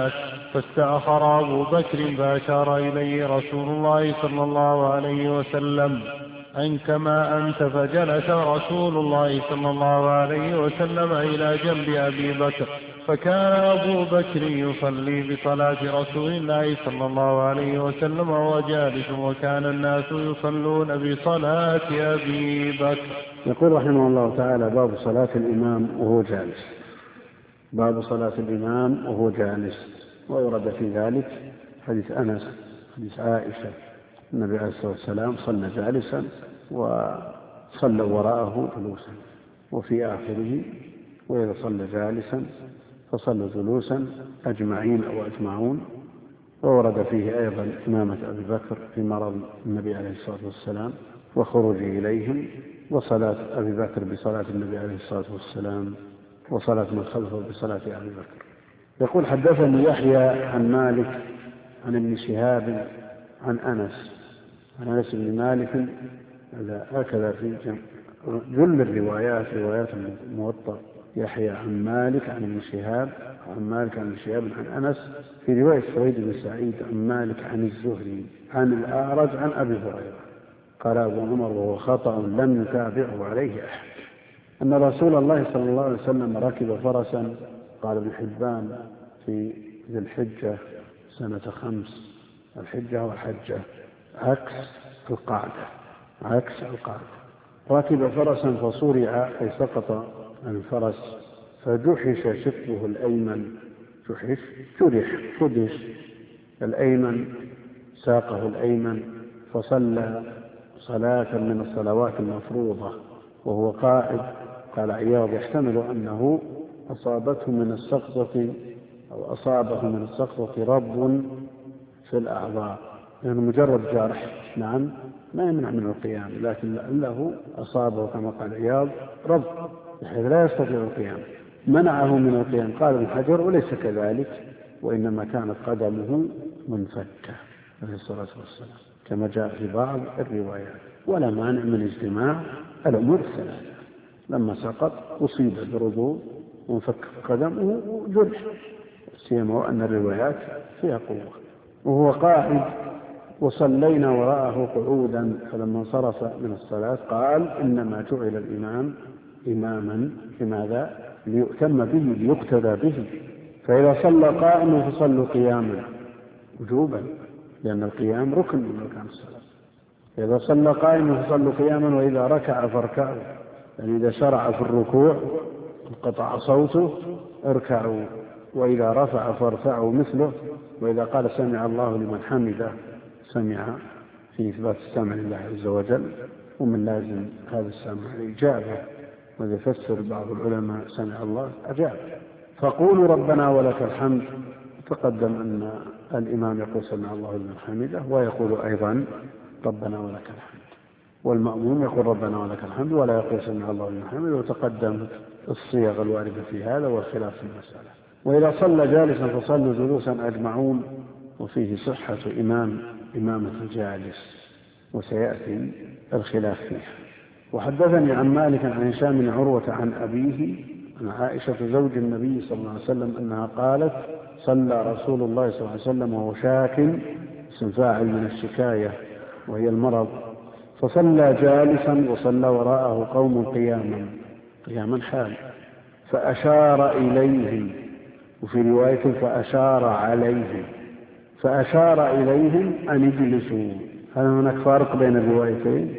Speaker 2: فاستأخر أبو بكر فأشار إليه رسول الله صلى الله عليه وسلم أن كما أنت، فجلس رسول الله صلى الله عليه وسلم إلى جنب أبي بكر، فكان أبو بكر يصلي بصلاة رسول الله صلى الله عليه وسلم وهو جالس، وكان الناس يصلون بصلاة أبي بكر.
Speaker 1: يقول رحمه الله تعالى: باب صلاة الإمام وهو جالس. باب صلاة الإمام وهو جالس. وورد في ذلك حديث أنس، حديث عائشة، النبي عليه الصلاة والسلام صلى جالسا وصلى وراءه جلوسا، وفي آخره: وإذا صلى جالسا فصلوا جلوسا أجمعين أو أجمعون. وورد فيه أيضا إمامة أبي بكر في مرض النبي عليه الصلاة والسلام وخروجه إليهم، وصلاة أبي بكر بصلاة النبي عليه الصلاة والسلام، وصلاة من خلفه بصلاة أبي بكر. يقول: حدثني يحيى عن مالك عن ابن شهاب عن أنس عن أنس بن مالك، هكذا في جل الروايات روايات الموطأ: يحيى عن مالك عن ابن شهاب عن مالك عن ابن شهاب عن أنس. في رواية سويد بن سعيد عن مالك عن الزهري عن الأعرج عن أبي هريرة قال أبو عمر وهو خطأ لم يتابعه عليه أحد، أن رسول الله صلى الله عليه وسلم ركب فرسا، قال ابن حبان في ذي الحجة سنة خمس، الحجة والحجة عكس القعدة، عكس القعدة. ركب فرسا فصرع أي سقط عن الفرس، فجحش شقه الأيمن، جحش جرح خدش الأيمن ساقه الأيمن، فصلى صلاة من الصلوات المفروضة وهو قائد. قال عياض: يحتمل أنه أصابته من السقطة أو أصابه من السقطة رب في الأعضاء، لأنه يعني مجرد جرح نعم ما يمنع من القيام، لكن لأنه أصابه كما قال عياض رب بحيث لا يستطيع القيام منعه من القيام. قال ابن حجر: وليس كذلك، وإنما كانت قدمه منفكة عليه الصلاة والسلام كما جاء في بعض الروايات، ولا مانع من اجتماع الأمور الثلاثة. لما سقط أصيب برضو وانفك قدمه وجرح، سيما وأن الروايات فيها قوة. وهو قاعد، وصلينا وراءه قعودا، فلما انصرف من الصلاة قال: إنما جعل الإمام إماما، لماذا؟ ليؤتم به، ليقتدى به. فإذا صلى قائما فصلوا قياما وجوبا، لأن القيام ركن من أركان الصلاة. إذا صلى قائما فصلوا قياما، وإذا ركع فاركعوا، يعني إذا شرع في الركوع انقطع صوته اركعوا، وإذا رفع فارفعوا مثله، وإذا قال سمع الله لمن حمده سمع، في إثبات السمع لله عز وجل، ومن لازم هذا السمع الإجابة، وإذا فسر بعض العلماء سمع الله أجاب. فقولوا ربنا ولك الحمد. تقدم أن الإمام يقول سمع الله لمن حمده، ويقول أيضا ربنا ولك الحمد، والمأموم يقول ربنا ولك الحمد ولا يقول سمع الله لمن حمده. وتقدم الصيغ الواردة في هذا والخلاف في المسألة. وإذا صلى جالسا فصلوا جلوسا أجمعون، وفيه صحة إمام إمامة الجالس، وسيأتي الخلاف فيها. وحدثني عن مالك عن هشام بن عروة عن أبيه عن عائشة زوج النبي صلى الله عليه وسلم أنها قالت: صلى رسول الله صلى الله عليه وسلم وهو شاك، اسم فاعل من الشكاية وهي المرض، فصلى جالسا وصلى وراءه قوم قياما، قياما حال، فأشار إليهم، وفي رواية فأشار عليهم، فأشار إليهم أن يجلسوا. هل هناك فرق بين الروايتين؟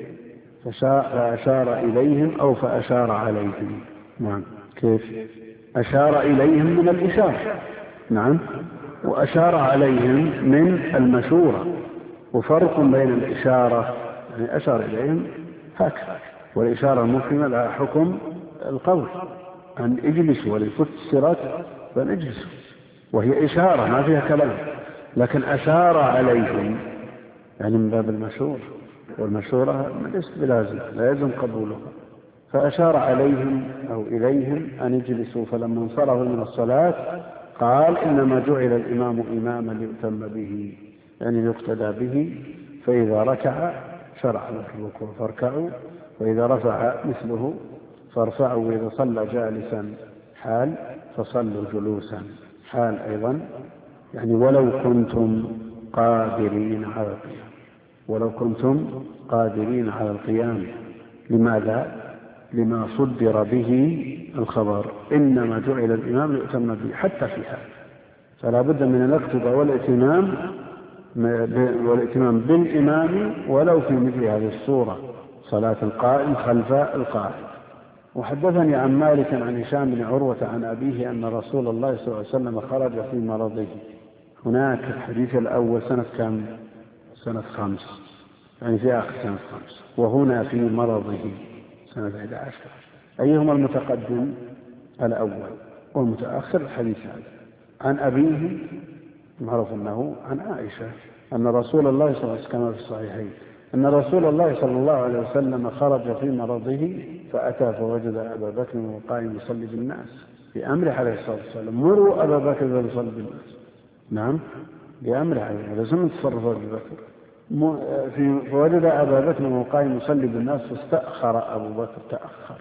Speaker 1: فأشار إليهم أو فأشار عليهم؟ نعم. كيف؟ أشار إليهم من الإشارة، نعم، وأشار عليهم من المشورة، وفرق بين الإشارة، يعني أشار إليهم هكذا، والإشارة المفهمة لها حكم القول أن اجلسوا، ولفسرت بأن اجلسوا، وهي إشارة ما فيها كلام. لكن أشار عليهم يعني من باب المشورة، والمشورة ليست بلازم، لا يلزم قبولها. فأشار عليهم أو إليهم أن يجلسوا، فلما انصرفوا من الصلاة قال: إنما جعل الإمام إماما ليؤتم به، يعني يقتدى به، فإذا ركع شرع له الركوع فاركعوا، وإذا رفع مثله فارفعوا، وإذا صلى جالسا حال فصلوا جلوسا حال أيضا، يعني ولو كنتم قادرين على القيام، ولو كنتم قادرين على القيام. لماذا؟ لما صدر به الخبر، إنما جعل الإمام ليؤتم به، حتى في هذا فلا بد من الاقتداء والائتمام والائتمام بالإمام ولو في مثل هذه الصورة، صلاة القائم خلف القائم. وحدثني عن مالك عن هشام بن عروة عن أبيه أن رسول الله صلى الله عليه وسلم خرج في مرضه. هناك الحديث الأول سنة كم؟ سنة خمس، يعني في آخر سنة خمس، وهنا في مرضه سنة أحد عشر. أيهما المتقدم؟ الأول، والمتأخر الحديث هذا. عن أبيه معروف أنه عن عائشة أن رسول الله صلى الله عليه وسلم كما في الصحيحين أن رسول الله صلى الله عليه وسلم خرج في مرضه فأتى فوجد أبا بكر وقائم يصلي بالناس، بأمره عليه الصلاة والسلام: مروا أبا بكر فليصلي بالناس. نعم، بأمره عليه، هذا سنة تصرف أبي بكر. فوجد أبا بكر وقائم يصلي بالناس فاستأخر أبو بكر، تأخر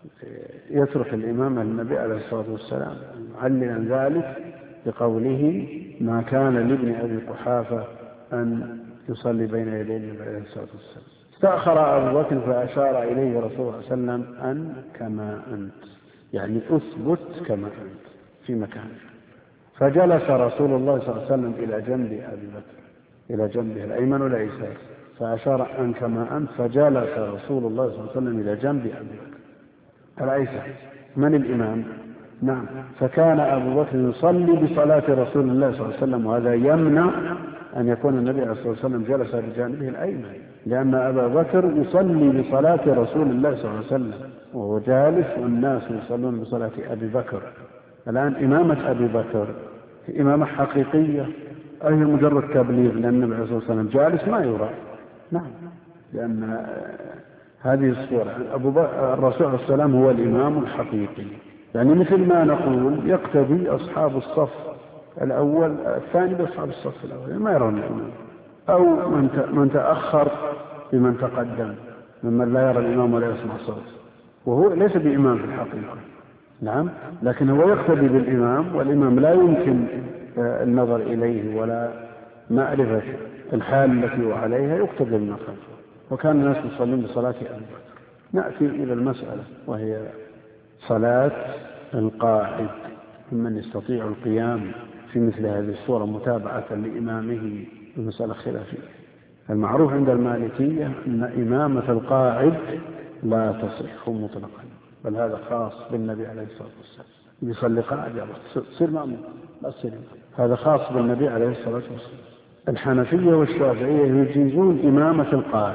Speaker 1: يترك الإمام النبي عليه الصلاة والسلام، عللا ذلك بقوله: ما كان لابن أبي قحافة أن يصلي بين يدي النبي عليه الصلاة والسلام. استأخر أبو بكر فأشار إليه رسول الله صلى الله عليه وسلم: أن كما أنت، يعني أثبت كما أنت في مكانك. فجلس رسول الله صلى الله عليه وسلم إلى جنب أبي بكر، إلى جنبه الأيمن والأيسر، فأشار: أن كما أنت. فجلس رسول الله صلى الله عليه وسلم إلى جنب أبي بكر الأيسر. من الإمام؟ نعم. فكان أبو بكر يصلي بصلاة رسول الله صلى الله عليه وسلم، وهذا يمنع أن يكون النبي عليه الصلاة والسلام جلس بجانبه الأيمن، لأن أبا بكر يصلي بصلاة رسول الله صلى الله عليه وسلم وهو جالس، والناس يصلون بصلاة أبي بكر. الآن إمامة أبي بكر إمامة حقيقية، أي مجرد تبليغ، لأن النبي عليه الصلاة والسلام جالس ما يرى. نعم، لأن هذه الصورة أبو بكر الرسول عليه السلام هو الإمام الحقيقي، يعني مثل ما نقول يقتدي أصحاب الصف الأول الثاني بأصحاب الصف الأول، ما يرون الإمام، أو من تأخر بمن تقدم ممن لا يرى الإمام ولا يسمع صوت، وهو ليس بإمام في الحقيقة. نعم، لكن هو يقتدي بالإمام، والإمام لا يمكن النظر إليه ولا معرفة الحال التي هو عليها، يقتدي بما خلفه. وكان الناس يصلون بصلاة أبي بكر. نأتي إلى المسألة، وهي صلاة القاعد، ممن يستطيع القيام في مثل هذه الصورة متابعة لإمامه، المسألة خلافية. المعروف عند المالكية أن إمامة القاعد لا تصح مطلقا، بل هذا خاص بالنبي عليه الصلاة والسلام. يصلي قاعد تصير مأمون، لا تصير، هذا خاص بالنبي عليه الصلاة والسلام. الحنفية والشافعية يجيزون إمامة القاعد،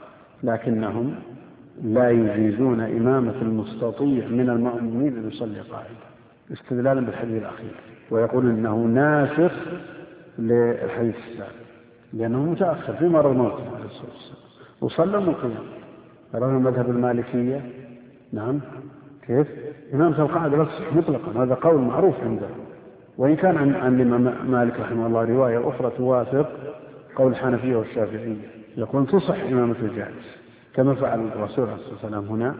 Speaker 1: لكنهم لا يجيزون إمامة المستطيع من المأمومين أن يصلي قاعدا، استدلالا بالحديث الأخير، ويقول إنه ناسخ للحديث السابق، لأنه متأخر في مرض موته عليه الصلاة والسلام وصلى مقيم. رغم مذهب المالكية نعم كيف إمامة القاعدة لا تصح مطلقا، هذا قول معروف عنده، وإن كان عن, عن الإمام مالك رحمه الله رواية أخرى توافق قول الحنفية والشافعية، يقول تصح إمامة الجالس كما فعل الرسول عليه الصلاة والسلام هنا،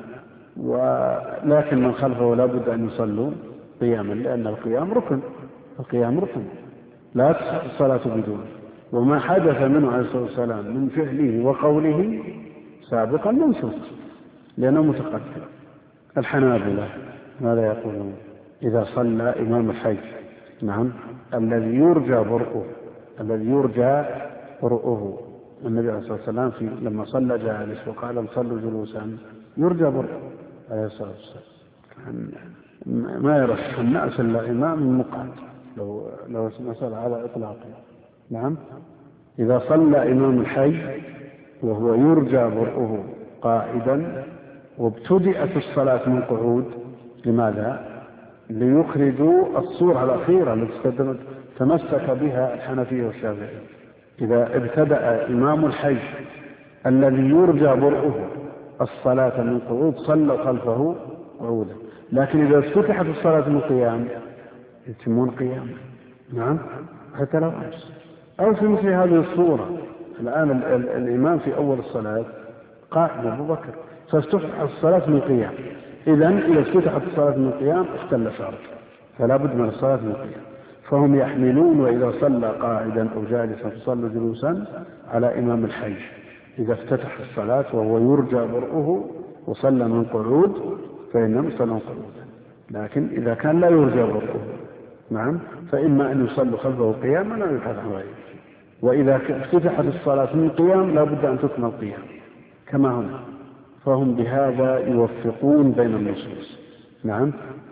Speaker 1: ولكن من خلفه لا بد أن يصلوا قياما، لأن القيام ركن، القيام ركن لا تصح الصلاة بدونه. وما حدث منه عليه الصلاة والسلام من فعله وقوله سابقا منسوخ لأنه متقدم. الحنابلة ماذا يقولون؟ إذا صلى إمام الحي نعم الذي يرجى برؤه، الذي يرجى برؤه، النبي عليه الصلاة والسلام في لما صلى جالس وقال صلوا جلوسا يرجى برؤه عليه الصلاة والسلام، ما يرشح الناس إلا إمام مقعد لو لو مسألة على إطلاقه. نعم، إذا صلى إمام الحي وهو يرجى برؤه قائدا وابتدأت الصلاة من قعود، لماذا؟ ليخرجوا الصورة الأخيرة التي تمسك بها الحنفية والشافعية. إذا ابتدأ إمام الحي الذي يرجى برؤه الصلاة من قعود صلى خلفه قعودا، لكن إذا افتتحت الصلاة من قيام يتمون قيام. نعم، حتى لو أمس أو في مثل هذه الصورة. الآن ال ال الإمام في أول الصلاة قائم أبو بكر فافتتحت الصلاة من قيام، إذن إذا افتتحت الصلاة من قيام اختل شرط، فلا بد من الصلاة من قيام. فهم يحملون وإذا صلى قاعدا أو جالسا فصلوا جلوسا على إمام الحي إذا افتتح الصلاة وهو يرجى برؤه وصلى من قعود فإنهم يصلون قعودا. لكن إذا كان لا يرجى برؤه نعم فإما أن يصلوا خلفه قياما أو يبحث عن غيره. وإذا افتتحت الصلاة من قيام لا بد أن تكمل قيام كما هنا. فهم بهذا يوفقون بين النصوص نعم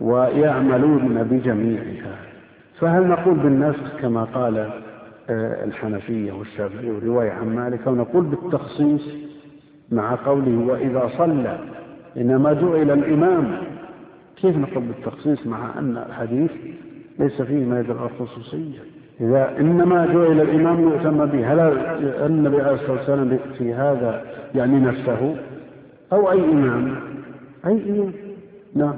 Speaker 1: ويعملون بجميعها. فهل نقول بالنسخ كما قال الحنفية والشافعية ورواية عن مالك، أو نقول بالتخصيص مع قوله وإذا صلى إنما جعل الإمام؟ كيف نقول بالتخصيص مع أن الحديث ليس فيه ما يدل على الخصوصية؟ إذا إنما جعل الإمام يؤتم به، هل النبي عليه الصلاة والسلام في هذا يعني نفسه أو أي إمام؟ أي إمام نعم.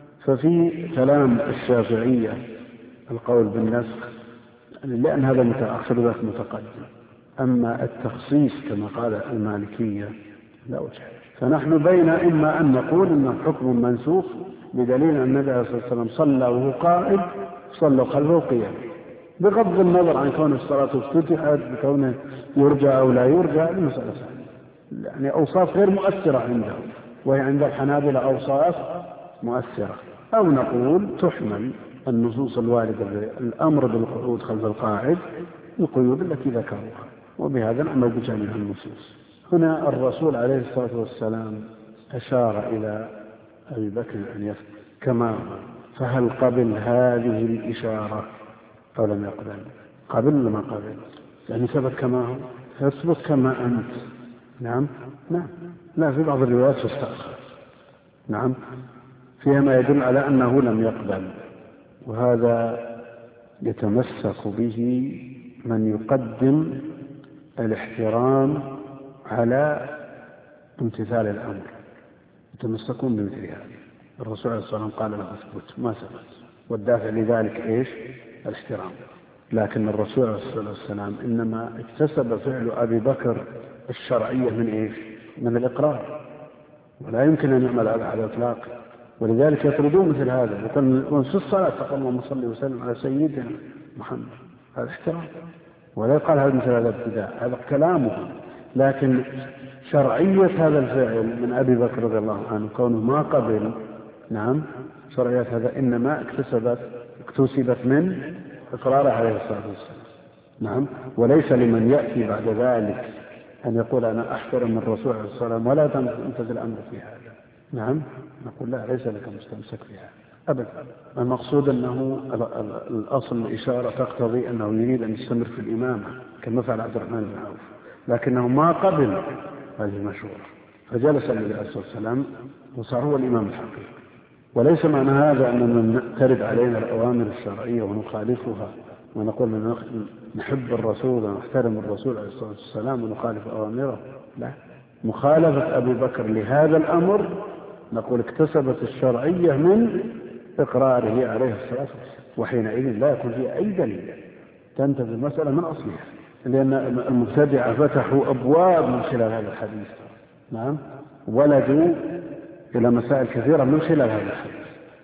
Speaker 1: ففي كلام الشافعية القول بالنسخ لأن هذا متأخر ذاك متقدم. أما التخصيص كما قال المالكية لا وجه. فنحن بين إما أن نقول إنه حكم منسوخ بدليل أن النبي عليه الصلاة والسلام صلى وهو قائد صلى خلفه قيام، بغض النظر عن كون الصلاة افتتحت بكونه يرجى أو لا يرجى، المسألة يعني أوصاف غير مؤثرة عندهم، وهي عند الحنابلة أوصاف مؤثرة. أو نقول تحمل النصوص الواردة بالأمر بالقعود خلف القاعد القيود التي ذكروها، وبهذا نعمل بجميع النصوص. هنا الرسول عليه الصلاة والسلام أشار إلى أبي بكر أن يفعل كما، فهل قبل هذه الإشارة أو لم يقبل؟ قبل ولا ما قبل؟ يعني ثبت كما هو، يثبت كما أنت. نعم نعم لا، في بعض الروايات تستأخر نعم فيها ما يدل على أنه لم يقبل، وهذا يتمسك به من يقدم الاحترام على امتثال الأمر، يتمسكون بمثل هذا. الرسول عليه الصلاة والسلام قال له اثبت، ما ثبت، والدافع لذلك ايش؟ الاحترام. لكن الرسول عليه الصلاة والسلام إنما اكتسب فعل أبي بكر الشرعية من ايش؟ من الإقرار، ولا يمكن أن يعمل على الإطلاق. ولذلك يطردون مثل هذا، يقول في الصلاة فقال اللهم صل وسلم على سيدنا محمد، هذا احترام. ولا يقال هذا مثل هذا ابتداء، هذا كلامه. لكن شرعية هذا الفعل من أبي بكر رضي الله عنه كونه ما قبل نعم شرعية هذا إنما اكتسبت اكتسبت من إقراره عليه الصلاة والسلام نعم. وليس لمن يأتي بعد ذلك أن يقول أنا أحترم الرسول عليه الصلاة والسلام ولا تنتزل الأمر في هذا نعم. نقول لا، ليس لك مستمسك في هذا أبدا. المقصود أنه الأصل الإشارة تقتضي أنه يريد أن يستمر في الإمامة كما فعل عبد الرحمن بن عوف، لكنه ما قبل هذه المشورة، فجلس النبي عليه الصلاة والسلام وصار هو الإمام الحقيقي. وليس معنى هذا أننا ترد علينا الأوامر الشرعية ونخالفها ونقول نحب الرسول ونحترم الرسول عليه الصلاة والسلام ونخالف أوامره، لا. مخالفة أبي بكر لهذا الأمر نقول اكتسبت الشرعية من إقراره عليه الصلاة والسلام، وحينئذ لا يكون فيها أي دليل، تنتهي المسألة من أصلها. لأن المبتدعة فتحوا أبواب من خلال هذا الحديث نعم، ولدوا إلى مسائل كثيرة من خلال هذا الحديث.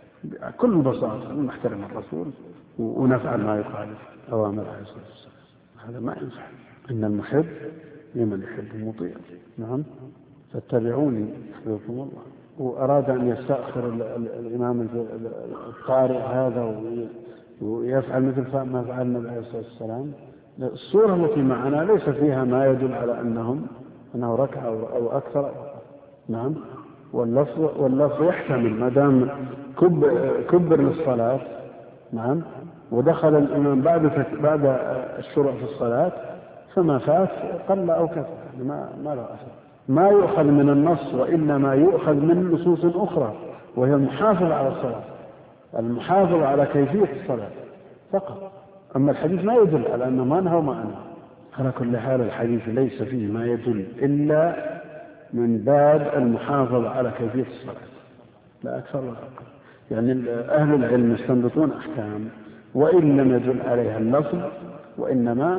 Speaker 1: كل بساطة نحترم الرسول ونفعل ما يخالف أوامر عليه الصلاة والسلام، هذا ما ينفع. إن المحب لمن يحب المطيع نعم. فاتبعوني يحببكم الله. وأراد أن يستأخر الإمام القارئ هذا ويفعل مثل ما فعل النبي عليه الصلاة والسلام. الصورة التي معنا ليس فيها ما يدل على أنهم أنه ركع أو أكثر نعم. واللفظ واللفظ يحتمل ما دام كبر للصلاة نعم ودخل الإمام بعد بعد الشروع في الصلاة فما فات قل أو كثر ما ما له أثر. ما يؤخذ من النص وإنما يؤخذ من نصوص أخرى، وهي المحافظة على الصلاة، المحافظة على كيفية الصلاة فقط. أما الحديث ما يدل على أنه ما نهى وما أنهى. على كل حال الحديث ليس فيه ما يدل إلا من باب المحافظة على كيفية الصلاة، لا أكثر ولا أقل. يعني أهل العلم يستنبطون أحكام وإن لم يدل عليها اللفظ، وإنما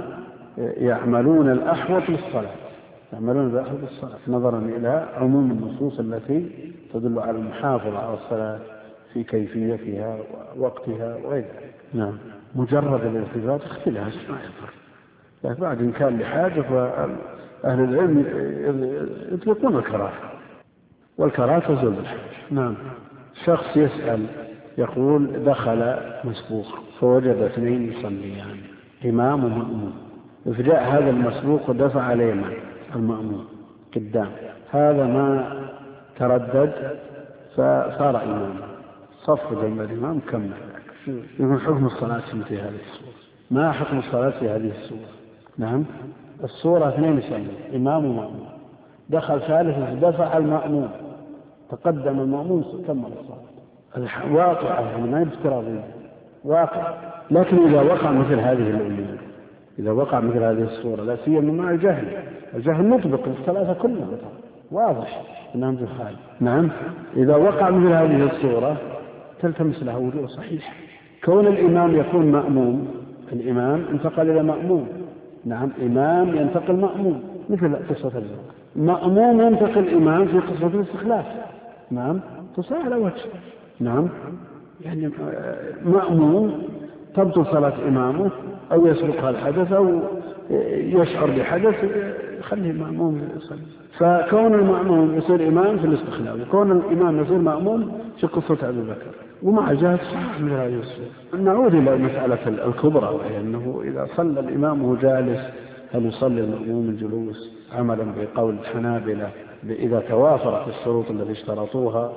Speaker 1: يعملون الأحوط للصلاة، يعملون الأحوط للصلاة نظرا إلى عموم النصوص التي تدل على المحافظة على الصلاة في كيفيتها ووقتها وغير ذلك. نعم. مجرد الالتفات اختلاف ما يضر، لكن بعد إن كان لحاجة فأهل العلم يطلقون الكراهة، والكراهة تزول بالحاجة. نعم. شخص يسأل يقول دخل مسبوق فوجد اثنين يصليان إمام ومأموم، فجاء هذا المسبوق ودفع عليه المأموم قدام، هذا ما تردد فصار إمام، صف جنب الإمام كمل. يقول حكم الصلاة في مثل هذه الصورة؟ ما حكم الصلاة في هذه الصورة؟ نعم. الصورة اثنين يصلي إمام ومأموم، دخل ثالث دفع المأموم، تقدم المأموم كمل الصلاة. واقع يعني ما يفترض واقع. لكن إذا وقع مثل هذه الأمور، إذا وقع مثل هذه الصورة لا سيما مع الجهل، الجهل مطبق الثلاثة كلها واضح أنهم جهال. نعم. إذا وقع مثل هذه الصورة تلتمس له وجوه صحيح. كون الإمام يكون مأموم، الإمام انتقل إلى مأموم. نعم. إمام ينتقل مأموم مثل قصة الزوج، مأموم ينتقل إمام في قصة الاستخلاف. نعم. تصاع على وجه. نعم. يعني مأموم تبطل صلاة إمامه أو يسبقها الحدث أو يشعر بحدث يخليه مأموم يصلي. فكون المأموم يصير إمام في الاستخلاف، وكون الإمام يصير مأموم في قصة أبي بكر، ومع جهة صحيح من هذه الصورة. نعود إلى مسألة الكبرى، وهي أنه إذا صلى الإمام وهو جالس هل يصلي المأموم الجلوس عملا بقول الحنابلة إذا توافرت الشروط التي اشترطوها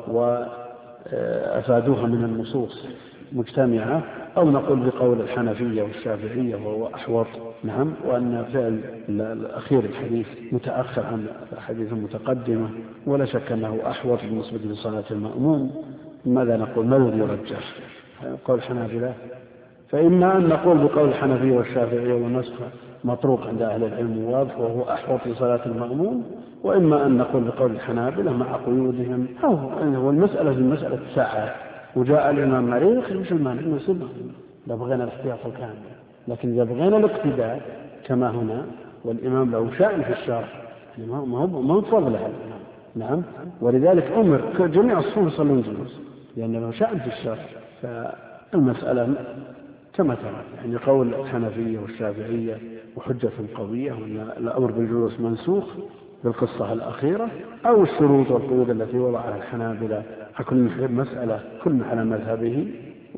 Speaker 1: وأفادوها من النصوص مجتمعة، أو نقول بقول الحنفية والشافعية وهو أحوط. نعم. وأن فعل الأخير الحديث متأخر عن الحديث المتقدمة، ولا شك أنه أحوط بالنسبة لصلاة المأموم. ماذا نقول؟ ما الذي يرجح؟ قول الحنابلة، فإما أن نقول بقول الحنفية والشافعية والنسخ مطروق عند أهل العلم واضح وهو أحوط لصلاة المأموم، وإما أن نقول بقول الحنابلة مع قيودهم. هو المسألة في مسألة ساعة، وجاء الإمام مريض مش المانع إنه يصير لا بغينا الاحتياط الكامل، لكن إذا بغينا الاقتداء كما هنا والإمام له شأن في الشرع ما هو ما هو فضل هذا. نعم. ولذلك أمر جميع الصفوف يصلون جلوس لأن له شأن في الشرع. فالمسألة كما ترى يعني قول الحنفية والشافعية وحجة قوية وأن الأمر بالجلوس منسوخ بالقصة الأخيرة، أو الشروط والقيود التي وضعها الحنابلة كل مسألة كل على مذهبه.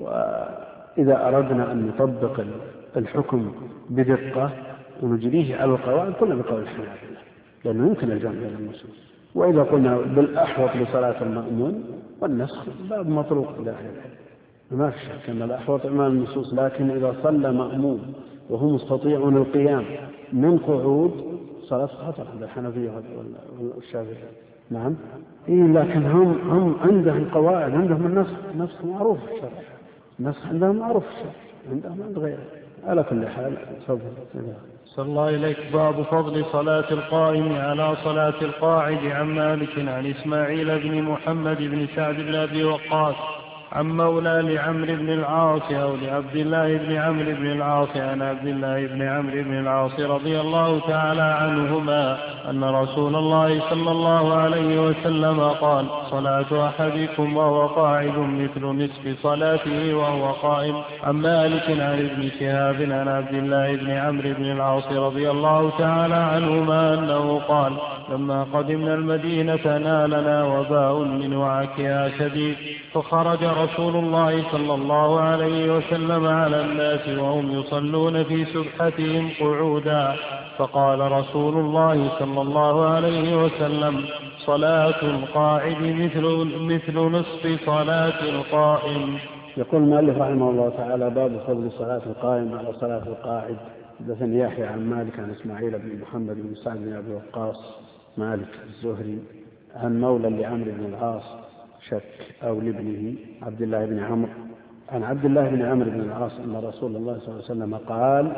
Speaker 1: وإذا أردنا أن نطبق الحكم بدقة ونجريه على القواعد كلها بقول الحنابلة لأنه يمكن الجمع بين النصوص. وإذا قلنا بالأحوط لصلاة المأمون والنسخ باب مطروق إلى آخره، ما في شك أن الأحوط إمام النصوص. لكن إذا صلى مأمون وهو مستطيع القيام من قعود صلاة خطر عند الحنفية والشافعية. نعم. إيه لكن هم هم عندهم قواعد، عندهم النسخ، النسخ معروف في الشرع، النسخ عندهم معروف في الشرع، عندهم عند غيره. على كل حال تفضل.
Speaker 2: صلى الله إليك. باب فضل صلاة القائم على صلاة القاعد. عن مالك عن إسماعيل بن محمد بن سعد بن أبي وقاص عن مولى لعمرو بن العاص أو لعبد الله بن عمرو بن العاص عن عبد الله بن عمرو بن العاص رضي الله تعالى عنهما أن رسول الله صلى الله عليه وسلم قال: صلاة أحدكم وهو قاعد مثل نصف صلاته وهو قائم. عن مالك عن ابن شهاب عن عبد الله بن عمرو بن العاص رضي الله تعالى عنهما أنه قال: لما قدمنا المدينة نالنا وباء من وعكها شديد، فخرج رسول الله صلى الله عليه وسلم على الناس وهم يصلون في سبحتهم قعودا، فقال رسول الله صلى الله عليه وسلم: صلاة القاعد مثل, مثل نصف صلاة القائم.
Speaker 1: يقول المؤلف رحمه الله تعالى: باب فضل صلاة القائم على صلاة القاعد. حدثني يحيى عن مالك عن إسماعيل بن محمد بن سعد بن أبي وقاص مالك الزهري عن مولى لعمرو بن العاص شك أو لابنه عبد الله بن عمرو عن عبد الله بن عمرو بن العاص أن رسول الله صلى الله عليه وسلم قال: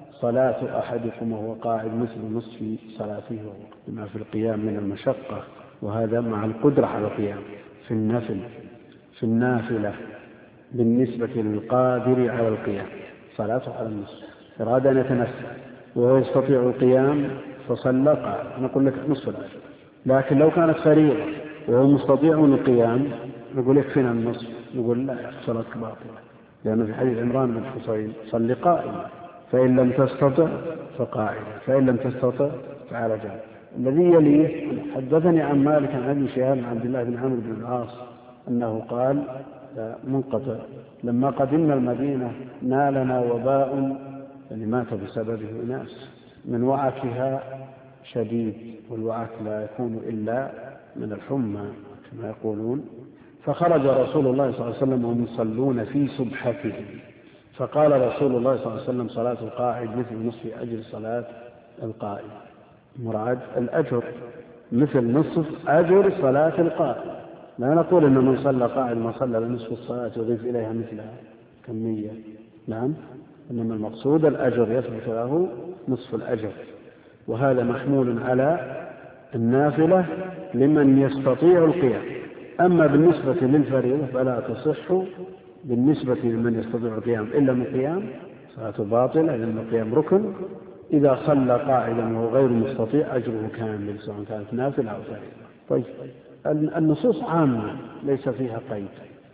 Speaker 1: صلاة أحدكم وهو قاعد مثل نصف صلاته بما في القيام من المشقة، وهذا مع القدرة على القيام في النفل في النافلة بالنسبة للقادر على القيام صلاته على النصف. أراد أن يتنفل وهو يستطيع القيام فصلى قاعد نقول لك نصف الأجر، لكن لو كانت فريضة وهو مستطيع القيام نقول يكفينا النصف، نقول لا صلاتك باطلة. لأن في حديث عمران بن حصين صل قائما، فإن لم تستطع فقاعدا، فإن لم تستطع فعلى جنب. الذي يليه حدثني عن مالك عن أبي شهاب عن عبد الله بن عمرو بن العاص أنه قال منقطع: لما قدمنا المدينة نالنا وباء، يعني مات بسببه ناس، من وعكها شديد، والوعك لا يكون إلا من الحمى كما يقولون. فخرج رسول الله صلى الله عليه وسلم وهم يصلون في سبحتهم، فقال رسول الله صلى الله عليه وسلم: صلاة القاعد مثل نصف أجر صلاة القائم. مراد الأجر مثل نصف أجر صلاة القائم، لا نقول إن من صلى قاعد ما صلى لنصف الصلاة يضيف إليها مثلها كمية، نعم، إنما المقصود الأجر يثبت له نصف الأجر، وهذا محمول على النافلة لمن يستطيع القيام. أما بالنسبة للفريضة فلا تصح بالنسبة لمن يستطيع القيام إلا من قيام، صلاة باطلة، لأن القيام ركن. إذا صلى قاعدا وهو غير مستطيع أجره كامل سواء كانت نافلة أو فريضة. طيب، النصوص عامة ليس فيها قيد.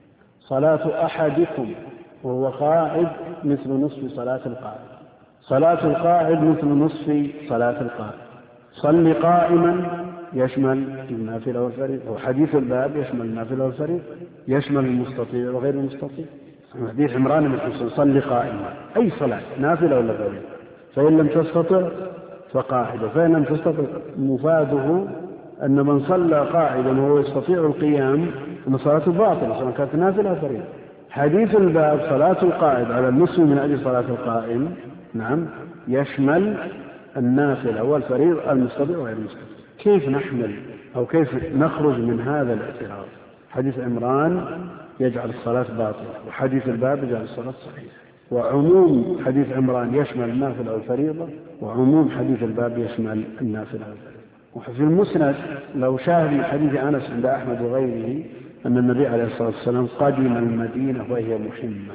Speaker 1: صلاة أحدكم وهو قاعد مثل نصف صلاة القاعد، صلاة القاعد مثل نصف صلاة القاعد. صل قائما يشمل النافلة والفريضة، وحديث الباب يشمل النافلة والفريضة، يشمل المستطيع وغير المستطيع. حديث عمران بن حصين: صل قائما، أي صلاة نافلة ولا فريضة، فإن لم تستطع فقاعدة، فإن لم تستطع مفاده أن من صلى قاعدا وهو يستطيع القيام أن صلاته باطلة سواء كانت نافلة أو فريضة. حديث الباب: صلاة القاعد على النصف من أجل صلاة القائم، نعم، يشمل النافلة والفريضة، المستطيع وغير المستطيع. كيف نحمل أو كيف نخرج من هذا الاعتراض؟ حديث عمران يجعل الصلاة باطلة، وحديث الباب يجعل الصلاة صحيحة، وعموم حديث عمران يشمل النافلة والفريضة، وعموم حديث الباب يشمل النافلة والفريضة. وفي المسند لو شاهد من حديث أنس عند أحمد وغيره أن النبي عليه الصلاة والسلام قدم المدينة وهي محمة،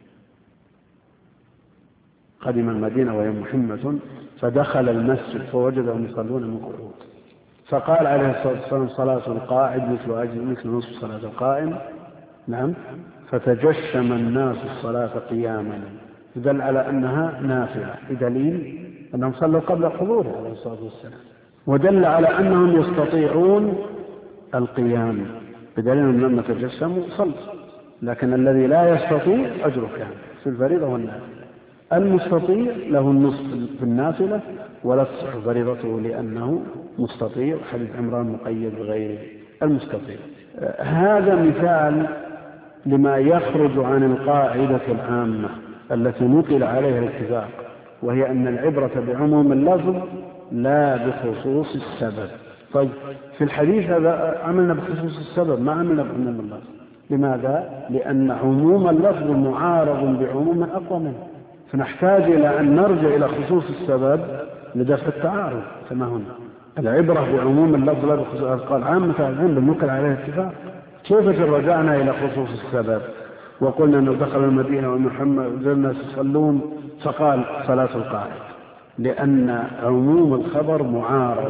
Speaker 1: قدم المدينة وهي محمة، فدخل المسجد فوجدهم يصلون من قعود، فقال عليه الصلاة والسلام: صلاة القاعد مثل أجل مثل نصف صلاة القائم، نعم، فتجشم الناس الصلاة قياما، يدل على أنها نافلة، بدليل أنهم صلوا قبل حضوره عليه الصلاة والسلام، ودل على أنهم يستطيعون القيام، بدليل أنهم لما تجسموا صلوا. لكن الذي لا يستطيع أجره كامل في الفريضة والنافلة. المستطيع له النصف في النافلة ولا تصح فريضته لأنه مستطيع، حديث عمران مقيد بغير المستطيع. هذا مثال لما يخرج عن القاعدة العامة التي نقل عليها الاتفاق، وهي أن العبرة بعموم اللفظ لا بخصوص السبب. طيب، في الحديث هذا عملنا بخصوص السبب، ما عملنا بعموم اللفظ. لماذا؟ لأن عموم اللفظ معارض بعموم أقوى منه، فنحتاج إلى أن نرجع إلى خصوص السبب لدفع التعارض. كما هنا العبرة بعموم اللفظ لا بخصوص، قال عامة العلم بالنقل عليه اتفاق. كيف رجعنا إلى خصوص السبب وقلنا أنه دخل المدينة ومحمد الناس يصلون فقال صلاة القاعد؟ لأن عموم الخبر معارض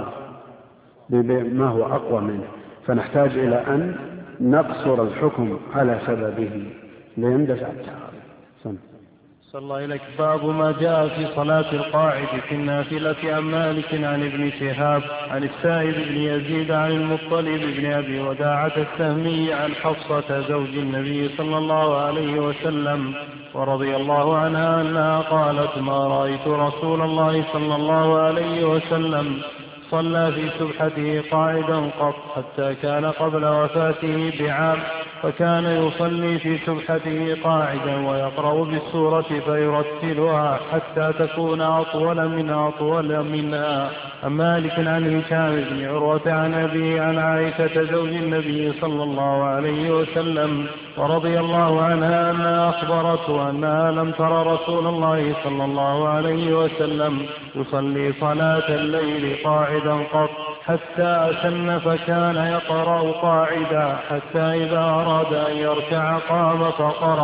Speaker 1: بما هو أقوى منه، فنحتاج إلى أن نقصر الحكم على سببه ليندفع التعارض.
Speaker 2: صلى الله إليك. باب ما جاء في صلاة القاعد في النافلة عن مالك عن ابن شهاب عن السائب بن يزيد عن المطلب بن أبي وداعة السهمي عن حفصة زوج النبي صلى الله عليه وسلم ورضي الله عنها أنها قالت: ما رأيت رسول الله صلى الله عليه وسلم صلى في سبحته قاعدا قط حتى كان قبل وفاته بعام، فكان يصلي في سبحته قاعدا ويقرأ بالسورة فيرتلها حتى تكون أطول من أطول منها. عن مالك عن هشام بن عروة عن أبيه عن عائشة زوج النبي صلى الله عليه وسلم ورضي الله عنها أنها أخبرته أنها لم تر رسول الله صلى الله عليه وسلم يصلي صلاة الليل قاعدا قط حتى أسن، فكان يقرأ قاعدا حتى إذا أراد أن يركع قام فقرأ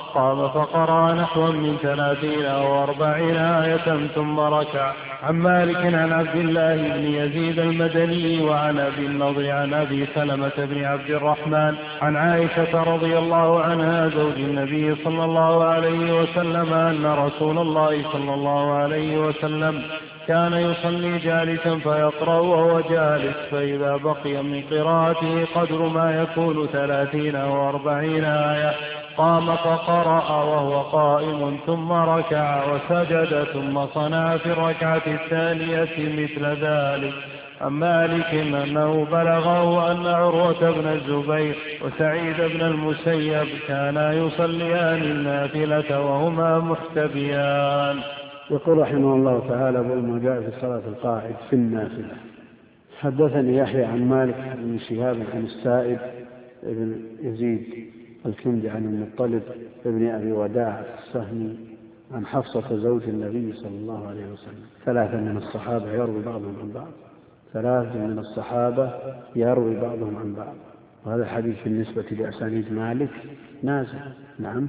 Speaker 2: قام فقرأ نحوا من ثلاثين أو أربعين آية ثم ركع. عن مالك عن عبد الله بن يزيد المدني وعن أبي النضر عن أبي سلمة بن عبد الرحمن عن عائشة رضي الله عنها زوج النبي صلى الله عليه وسلم أن رسول الله صلى الله عليه وسلم كان يصلي جالسا فيقرأ وهو جالس، فإذا بقي من قراءته قدر ما يكون ثلاثين أو أربعين آية قام فقرأ وهو قائم ثم ركع وسجد ثم صنع في الركعة الثانية مثل ذلك. عن مالك أنه بلغه أن عروة بن الزبير وسعيد بن المسيب كانا يصليان النافلة وهما محتبيان.
Speaker 1: يقول رحمه الله تعالى ما جاء في صلاة القاعد في النافلة. حدثني يحيى عن مالك بن شهاب عن السائب بن يزيد الكندي عن المطلب بن أبي وداع السهمي عن حفصة زوج النبي صلى الله عليه وسلم. ثلاثة من الصحابة يروي بعضهم عن بعض ثلاثة من الصحابة يروي بعضهم عن بعض وهذا الحديث بالنسبة لأسانيد مالك نازل. نعم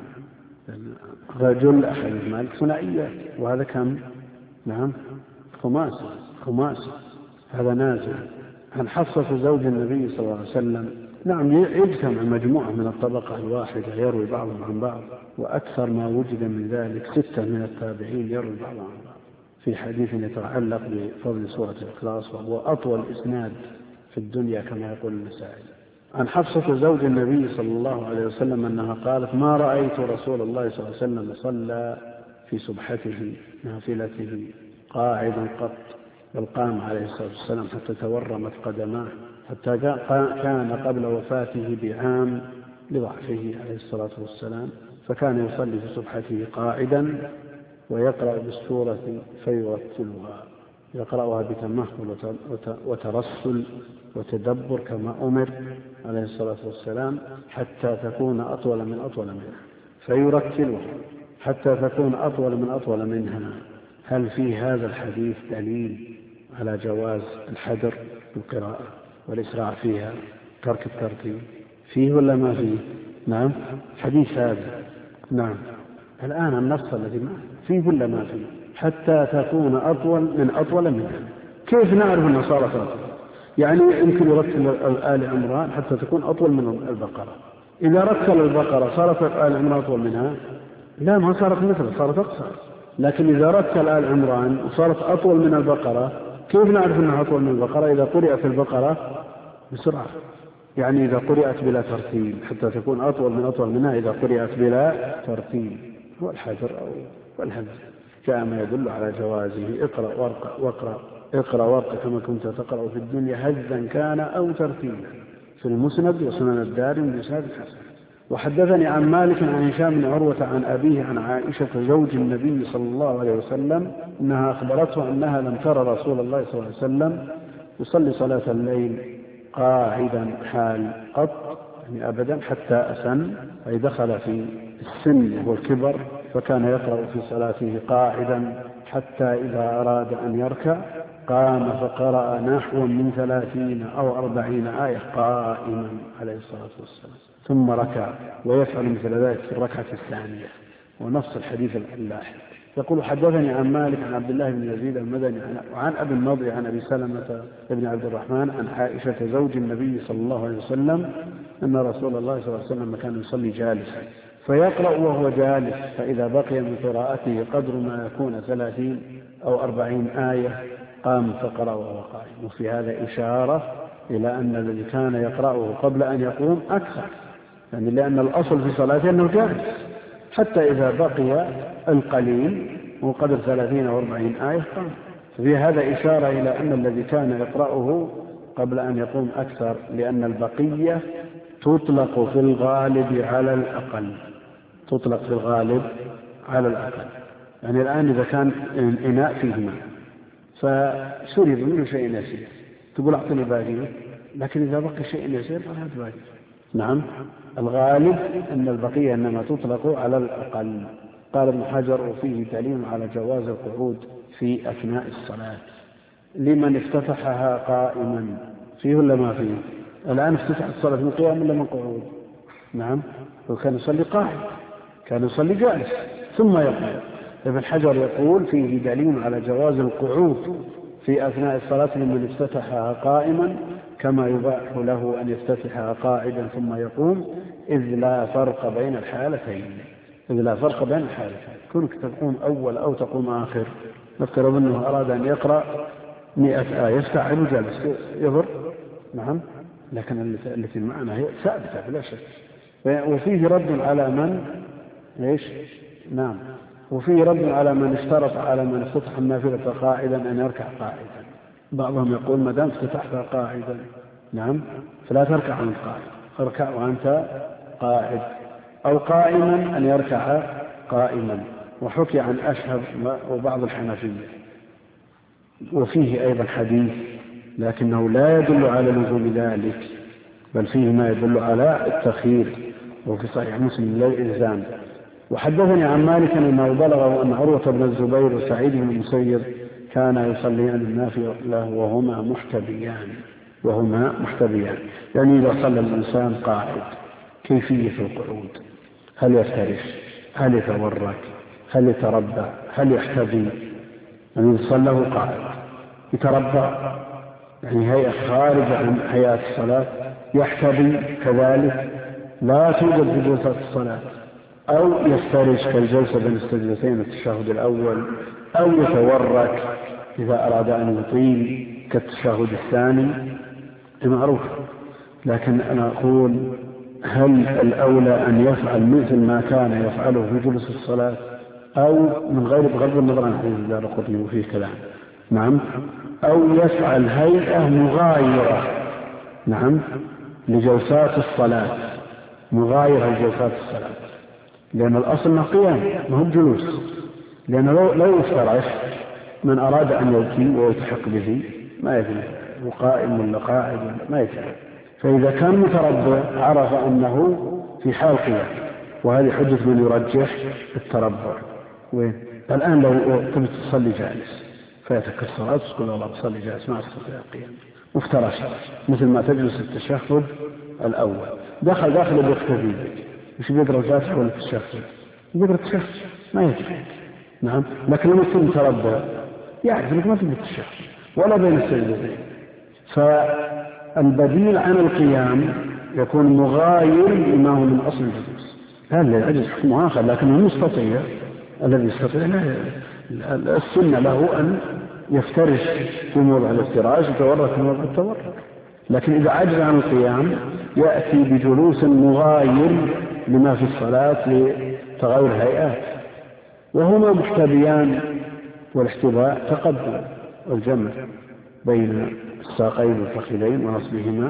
Speaker 1: رجل أحاديث مالك ثنائيات وهذا كم؟ نعم خماس خماس هذا نازل. عن حفصة زوج النبي صلى الله عليه وسلم نعم يجتمع مجموعة من الطبقة الواحدة يروي بعضهم عن بعض، وأكثر ما وجد من ذلك ستة من التابعين يروي بعضهم عن بعض في حديث يتعلق بفضل سورة الإخلاص وهو أطول إسناد في الدنيا كما يقول النسائي. عن حفصة زوج النبي صلى الله عليه وسلم أنها قالت ما رأيت رسول الله صلى الله عليه وسلم صلى في سبحته نافلته قاعدا قط، بل قام عليه الصلاة والسلام حتى تورمت قدماه، حتى كان قبل وفاته بعام لضعفه عليه الصلاة والسلام، فكان يصلي في سبحته قاعدا ويقرأ بالسورة فيرتلها، يقرأها بتمهل وترسل وتدبر كما أمر عليه الصلاة والسلام حتى تكون أطول من أطول منها، فيرتلها حتى تكون أطول من أطول منها. هل في هذا الحديث دليل على جواز الحذر بالقراءة والإسراع فيها ترك الترتيب فيه ولا ما فيه؟ نعم حديث هذا نعم الآن النص الذي معه فيه ولا ما فيه؟ حتى تكون أطول من أطول منها. كيف نعرف أنها صارت أطول؟ يعني يمكن يرتل آل عمران حتى تكون أطول من البقرة. إذا رتل البقرة صارت آل عمران أطول منها؟ لا، ما صارت مثل، صارت أقصر. لكن إذا رتل آل عمران وصارت أطول من البقرة كيف نعرف أنها أطول من البقرة؟ إذا قرأت البقرة بسرعة، يعني إذا قرأت بلا ترتيل حتى تكون أطول من أطول منها إذا قرأت بلا ترتيل. هو الحذر أو والهمز جاء ما يدل على جوازه. اقرأ وارقى واقرأ اقرأ وارقى كما كنت تقرأ في الدنيا هزا كان أو ترتيلا في المسند وسنن الدارمي بإسناد الحسن. وحدثني عن مالك عن هشام بن عروة عن أبيه عن عائشة زوج النبي صلى الله عليه وسلم أنها أخبرته أنها لم ترى رسول الله صلى الله عليه وسلم يصلي صلاة الليل قاعدا حال قط، يعني أبدا، حتى أسن، أي دخل في السن والكبر، فكان يقرأ في صلاته قاعدا حتى إذا أراد أن يركع قام فقرأ نحو من ثلاثين أو أربعين آية قائما عليه الصلاة والسلام ثم ركع، ويفعل مثل ذلك في الركعة الثانية. ونص الحديث اللاحق يقول حدثني عن مالك عن عبد الله بن يزيد المدني وعن أبي النضر عن أبي سلمة بن عبد الرحمن عن عائشة زوج النبي صلى الله عليه وسلم أن رسول الله صلى الله عليه وسلم كان يصلي جالسا فيقرأ وهو جالس، فإذا بقي من قراءته قدر ما يكون ثلاثين أو أربعين آية قام فقرأ وهو قائم. وفي هذا إشارة إلى أن الذي كان يقرأه قبل أن يقوم أكثر، يعني لأن الأصل في صلاته أنه جالس حتى إذا بقي القليل وقدر ثلاثين أو أربعين آية قام. ففي هذا إشارة إلى أن الذي كان يقرأه قبل أن يقوم أكثر، لأن البقية تطلق في الغالب على الأقل تطلق في الغالب على الأقل. يعني الآن إذا كان إناء فيه ماء فشرب منه شيء يسير تقول أعطني باقي، لكن إذا بقي شيء يسير فلا باقي. نعم الغالب أن البقية إنما تطلق على الأقل. قال ابن حجر وفيه دليل على جواز القعود في أثناء الصلاة لمن افتتحها قائما. فيه ولا ما فيه؟ الآن افتتح الصلاة من قيام ولا من قعود؟ نعم، وكان يصلي قاعد كان يصلي جالس ثم يقوم. ابن حجر يقول فيه دليل على جواز القعود في أثناء الصلاة لمن افتتحها قائما، كما يباح له أن يفتتحها قاعدا ثم يقوم، إذ لا فرق بين الحالتين. إذ لا فرق بين الحالتين، كونك تقوم أول أو تقوم آخر. نفترض أنه أراد أن يقرأ مئة آية يستعد جالس يضر، نعم، لكن التي معنا هي ثابتة بلا شك. وفيه رد على من إيش؟ نعم، وفيه رد على من اشترط على من افتتح النافلة قاعدا أن يركع قاعدا. بعضهم يقول ما دام افتتحتها قاعدا، نعم، فلا تركع عن القاعد، اركع وأنت قاعد، أو قائما أن يركع قائما. وحكي عن أشهب وبعض الحنفية. وفيه أيضا حديث لكنه لا يدل على لزوم ذلك، بل فيه ما يدل على التخيير، وفي صحيح مسلم لا الإلزام. وحدثني عن مالك أنه بلغه أن عروة بن الزبير وسعيد بن المسيب كان يصليان النافلة وهما محتبيان وهما محتبيان يعني إذا صلى الإنسان قاعد كيفية القعود؟ هل يفترش؟ هل يتورك؟ هل يتربع؟ هل يحتبي؟ يعني يصلى قاعد يتربع يعني هيئة خارجة عن هيئة الصلاة، يحتبي كذلك لا توجد في جلسة الصلاة، أو يفترش كالجلسة بين السجدتين التشهد الأول، أو يتورك إذا أراد أن يطيل كالتشهد الثاني معروف. لكن أنا أقول هل الأولى أن يفعل مثل ما كان يفعله في جلسة الصلاة، أو من غير بغض النظر عن حديث دار القطني وفيه كلام، نعم، أو يفعل هيئة مغايرة، نعم، لجلسات الصلاة، مغايرة لجلسات الصلاة، لأن الأصل أنه قيام ما هو جلوس. لأنه لو, لو افترش من أراد أن يلقي ويتحق به ما يدري هو قائم ولا قاعد ولا ما يدري. فإذا كان متربع عرف أنه في حال قيام، وهذه حجة من يرجح التربع. وين الآن لو تبي تصلي جالس فاتك الصلاة تقول الله بصلي جالس ما أستطيع القيام، وافترش مثل ما تجلس التشهد الأول، دخل داخل بيقتدي مش بيقرأ الفاتحة ولا التشهد، بيقرأ التشهد ما يدري، نعم. لكن لما تكون متربع يعرف انك ما تبي التشهد ولا بين السجدتين. فالبديل عن القيام يكون مغاير لما هو من أصل الجلوس. هذا العجز حكمه آخر، لكنه مستطيع. الذي يستطيع السنة له أن يفترش في موضع الافتراش يتورك في موضع التورك. لكن إذا عجز عن القيام يأتي بجلوس مغاير لما في الصلاة لتغير هيئات. وهما محتبيان، والاحتباء تقدم الجمع بين الساقين والفخذين ونصبهما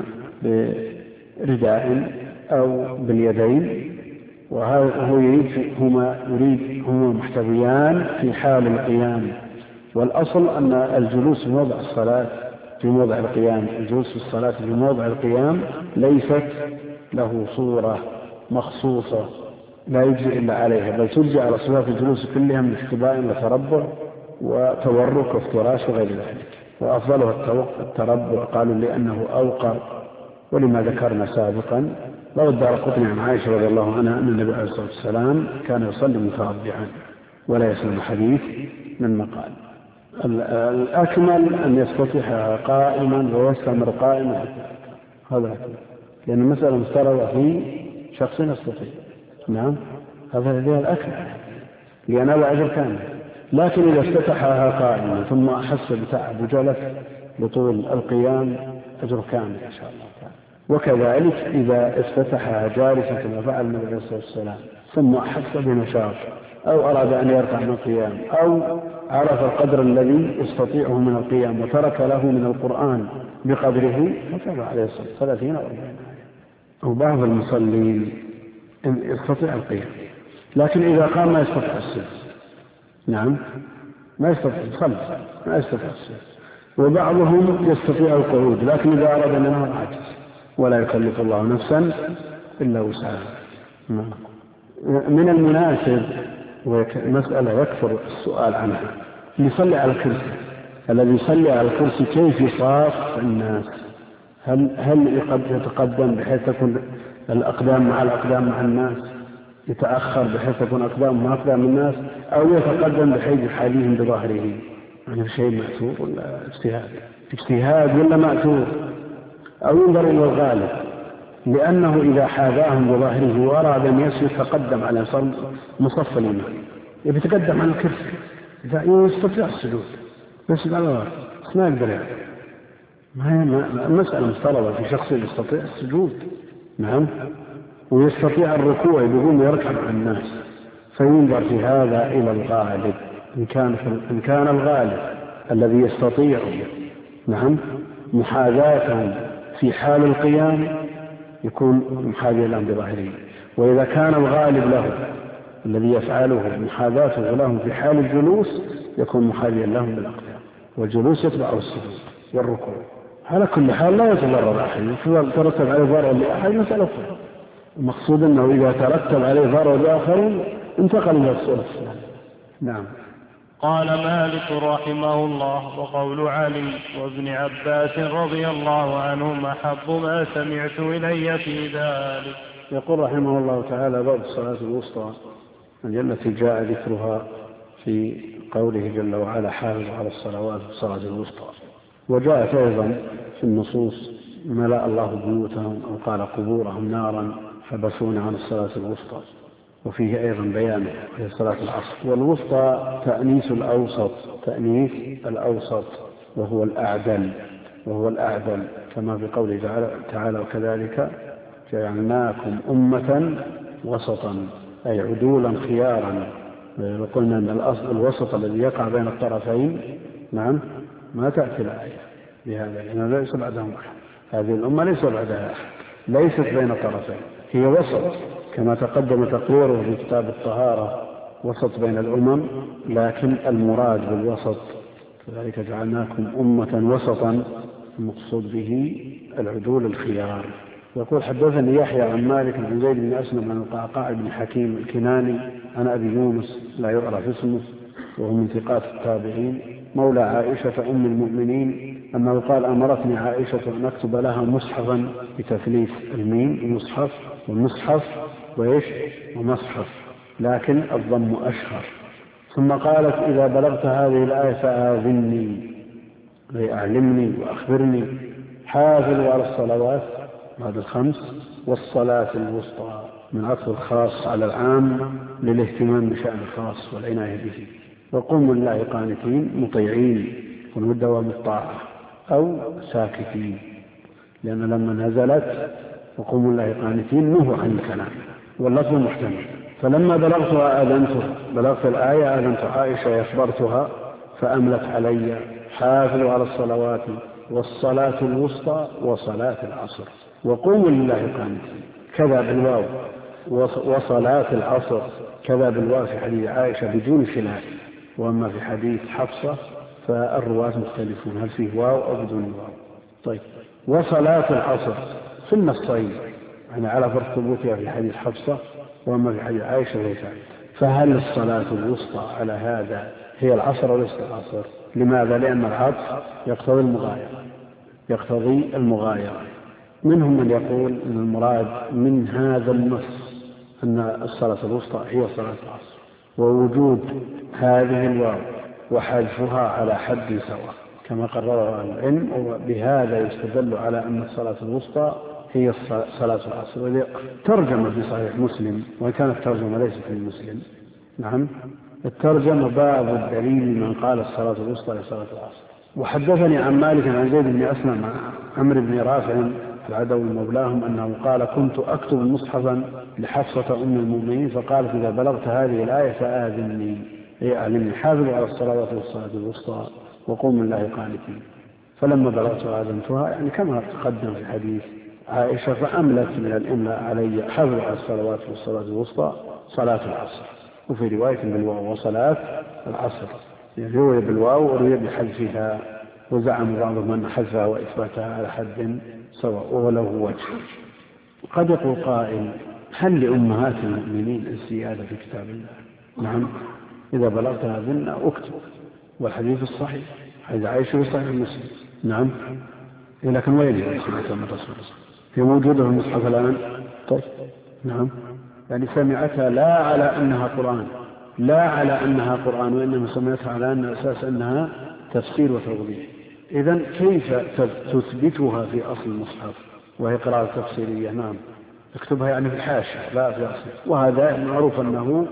Speaker 1: برداء أو باليدين، وهو يريد هما يريد هما محتبيان في حال القيام. والأصل أن الجلوس في موضع الصلاة في موضع القيام الجلوس في الصلاة في موضع القيام ليست له صورة مخصوصة لا يجزي إلا عليها، بل تجزي على صفات الجلوس كلها من احتباء وتربع وتورك وافتراش وغير ذلك. وأفضلها التربع قالوا لأنه أوقر، ولما ذكرنا سابقا روى الدارقطني عن عائشة رضي الله عنها أن النبي عليه الصلاة والسلام كان يصلي متربعا ولا يسلم حديث من مقال. الأكمل أن يفتتحها قائما ويستمر قائما، هذا لأن المسألة مفترضة في شخص يستطيع، نعم، هذا الذي الأكمل لأنه أجر كامل. لكن إذا افتتحها قائما ثم أحس بتعب وجلس لطول القيام أجر كامل إن شاء الله تعالى. وكذلك إذا افتتحها جالسا كما فعل النبي عليه الصلاة والسلام ثم أحس بنشاط أو أراد أن يرفع من القيام أو عرف القدر الذي يستطيعه من القيام وترك له من القرآن بقدره فتبع عليه الصلاة ثلاثين أو أربعين آية. وبعض المصلين يستطيع القيام لكن إذا قام ما يستطيع السجود، نعم، ما يستطيع يصلي ما يستطيع السجود. وبعضهم يستطيع القعود لكن إذا أراد أن ينام عاجز، ولا يكلف الله نفسا إلا وسعها. من المناسب ومسألة يكثر السؤال عنها يصلي على الكرسي، الذي يصلي على الكرسي كيف يصاف الناس؟ هل هل يتقدم بحيث تكون الأقدام مع الأقدام مع الناس، يتأخر بحيث تكون أقدامهم أقدام الناس، أو يتقدم بحيث حاليهم بظاهره. يعني شيء مأثور ولا اجتهاد؟ اجتهاد ولا مأثور؟ أو ينظر إلى الغالب، لأنه إذا حاذاهم بظاهره وأراد أن يسجد تقدم على مصف الإمام، يبي يتقدم على الكرسي إذا يستطيع السجود بس على الغالب ما يقدر يعني. ما هي المسألة مفترضة في شخص يستطيع السجود نعم ويستطيع الركوع يقوم يركع مع الناس، فينظر في هذا إلى الغالب. إن كان إن كان الغالب الذي يستطيع نعم محاذاة في حال القيام يكون محاذيا لهم بظاهره، وإذا كان الغالب له الذي يفعله محاذاته لهم في حال الجلوس يكون محاذيا لهم بالأقدام، والجلوس يتبع السجود والركوع. على كل حال لا يتضرر أحد، ترتب عليه ضرر لأحد مسألة أخرى. المقصود أنه إذا ترتب عليه ضرر لآخرين انتقل إلى السؤال الثاني. نعم.
Speaker 2: قال مالك رحمه الله: وقول علي وابن عباس رضي الله عنهم أحب ما سمعت إلي في ذلك.
Speaker 1: يقول رحمه الله تعالى: باب الصلاة الوسطى التي جاء ذكرها في قوله جل وعلا: حافظوا على الصلوات والصلاة الوسطى. وجاءت أيضا في النصوص: ملأ الله بيوتهم أو قال قبورهم نارا حبسون عن الصلاة الوسطى. وفيه أيضا بيانه في صلاة العصر. والوسطى تأنيث الأوسط، تأنيث الأوسط وهو الأعدل، وهو الأعدل كما في قوله تعالى: وكذلك جعلناكم أمة وسطا، أي عدولا خيارا. وقلنا أن الأصل الوسط الذي يقع بين الطرفين نعم ما تأتي الآية بهذا، لأنه ليس بعدهم أحد. هذه الأمة ليس بعدها أحد، ليست بين طرفين، هي وسط كما تقدم تقريره في كتاب الطهارة: وسط بين الأمم. لكن المراد بالوسط كذلك جعلناكم أمة وسطا المقصود به العدول الخيار. يقول: حدثني يحيى عن مالك بن زيد بن أسلم عن القعقاع بن حكيم الكناني عن أبي يونس لا يعرف اسمه وهو من ثقات التابعين مولى عائشة أم المؤمنين أنه قال: أمرتني عائشة أن أكتب لها مصحفا بتثليث الميم المصحف والمصحف وإيش ومصحف، لكن الضم أشهر. ثم قالت: إذا بلغت هذه الآية فآذني، أي أعلمني وأخبرني. حافظوا على الصلوات بعد الخمس والصلاة الوسطى، من عطف الخاص على العام للاهتمام بشأن الخاص والعناية به. وقوموا لله قانتين مطيعين، والدوام الطاعة، أو ساكتين، لأن لما نزلت وقوموا لله قانتين نهوا عن الكلام واللفظ محتمل. فلما بلغتها آذنتها، بلغت الآية آذنت عائشة أخبرتها فأملت علي: حافظوا على الصلوات والصلاة الوسطى وصلاة العصر وقوموا لله قانتين، كذا بالواو، وصلاة العصر كذا بالواو في حديث عائشة بدون خلاف. وأما في حديث حفصة فالرواة مختلفون هل فيه واو أو بدون واو. طيب، وصلاة العصر في النصين يعني على فرق ثبوتها في حديث حفصة، وأما في حديث عائشة ليس. فهل الصلاة الوسطى على هذا هي العصر وليس العصر؟ لماذا؟ لأن العطف يقتضي المغايرة، يقتضي المغايرة. منهم من يقول أن المراد من هذا النص أن الصلاة الوسطى هي صلاة العصر، ووجود هذه الواو وحذفها على حد سواء كما قرره العلم، وبهذا يستدل على أن الصلاة الوسطى هي صلاة العصر. وذي ترجم في صحيح مسلم، وكانت الترجمة ليست في مسلم نعم الترجمة: باب الدليل من قال الصلاة الوسطى هي صلاة العصر. وحدثني عن مالك عن زيد بن أسلم عن عمرو بن رافع العدوي مولاهم أنه قال: كنت أكتب مصحفا لحفصة أم المؤمنين فقالت: إذا بلغت هذه الآية فآذني، أي أعلمني، حافظوا على الصلوات والصلاة الوسطى وقوموا لله قانتين. فلما بلغت آذنتها، يعني كما تقدم في حديث عائشة، فأملت من الإملاء علي: حافظوا على الصلوات والصلاة الوسطى صلاة العصر. وفي رواية بالواو وصلاة العصر، يعني روي بالواو وروي بحذفها، وزعم بعضهم أن حذفها وإثباتها على حد سواء وله وجه. قد يقول قائل: هل لأمهات المؤمنين الزيادة في كتاب الله؟ نعم، إذا بلغت هذا أكتب، والحديث الصحيح حيث عائشة صحيح مسلم نعم، لكن وين هي سنة من رسول الله؟ هي موجودة في المصحف الآن؟ طيب نعم، يعني سمعتها لا على أنها قرآن، لا على أنها قرآن، وإنما سمعتها على أن أساس أنها تفسير وتوضيح. إذن كيف تثبتها في أصل المصحف وهي قراءة تفسيرية؟ نعم، اكتبها يعني في الحاشية لا في أصل. وهذا معروف أنه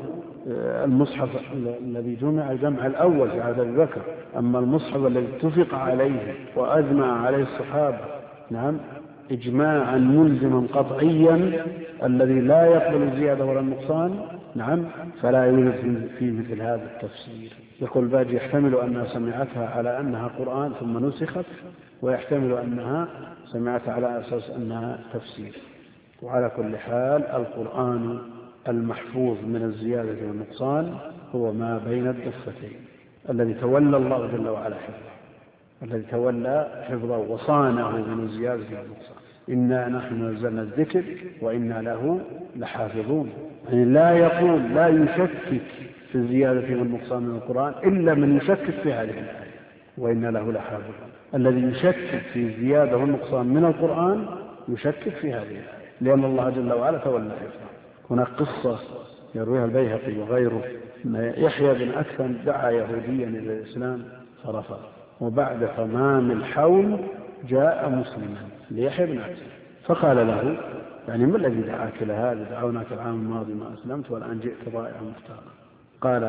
Speaker 1: المصحف الذي جمع الجمع الأول في عهد أبي بكر، أما المصحف الذي اتفق عليه وأجمع عليه الصحابة نعم إجماعا ملزما قطعيا الذي لا يقبل الزيادة ولا النقصان نعم فلا يوجد في مثل هذا التفسير. يقول باجي يحتمل أنها سمعتها على أنها قرآن ثم نسخت، ويحتمل أنها سمعتها على أساس أنها تفسير. وعلى كل حال القرآن المحفوظ من الزيادة والنقصان هو ما بين الدفتين الذي تولى الله جل وعلا حفظه، الذي تولى حفظه وصانه من الزيادة والنقصان. إنا نحن نزلنا الذكر وإنا له لحافظون. يعني لا يقول لا يشكك في الزيادة والنقصان من القرآن إلا من يشكك في هذه الآية وإنا له لحافظون. الذي يشكك في الزيادة والنقصان من القرآن يشكك في هذه الآية، لأن الله جل وعلا تولى حفظه. هناك قصة يرويها البيهقي وغيره أن يحيى بن أكثم دعا يهوديا إلى الإسلام فرفض، وبعد تمام الحول جاء مسلما ليحيى بن أكثم فقال له يعني ما الذي دعاك لهذا؟ دعوناك العام الماضي ما أسلمت والآن جئت ضائعا مختارا. قال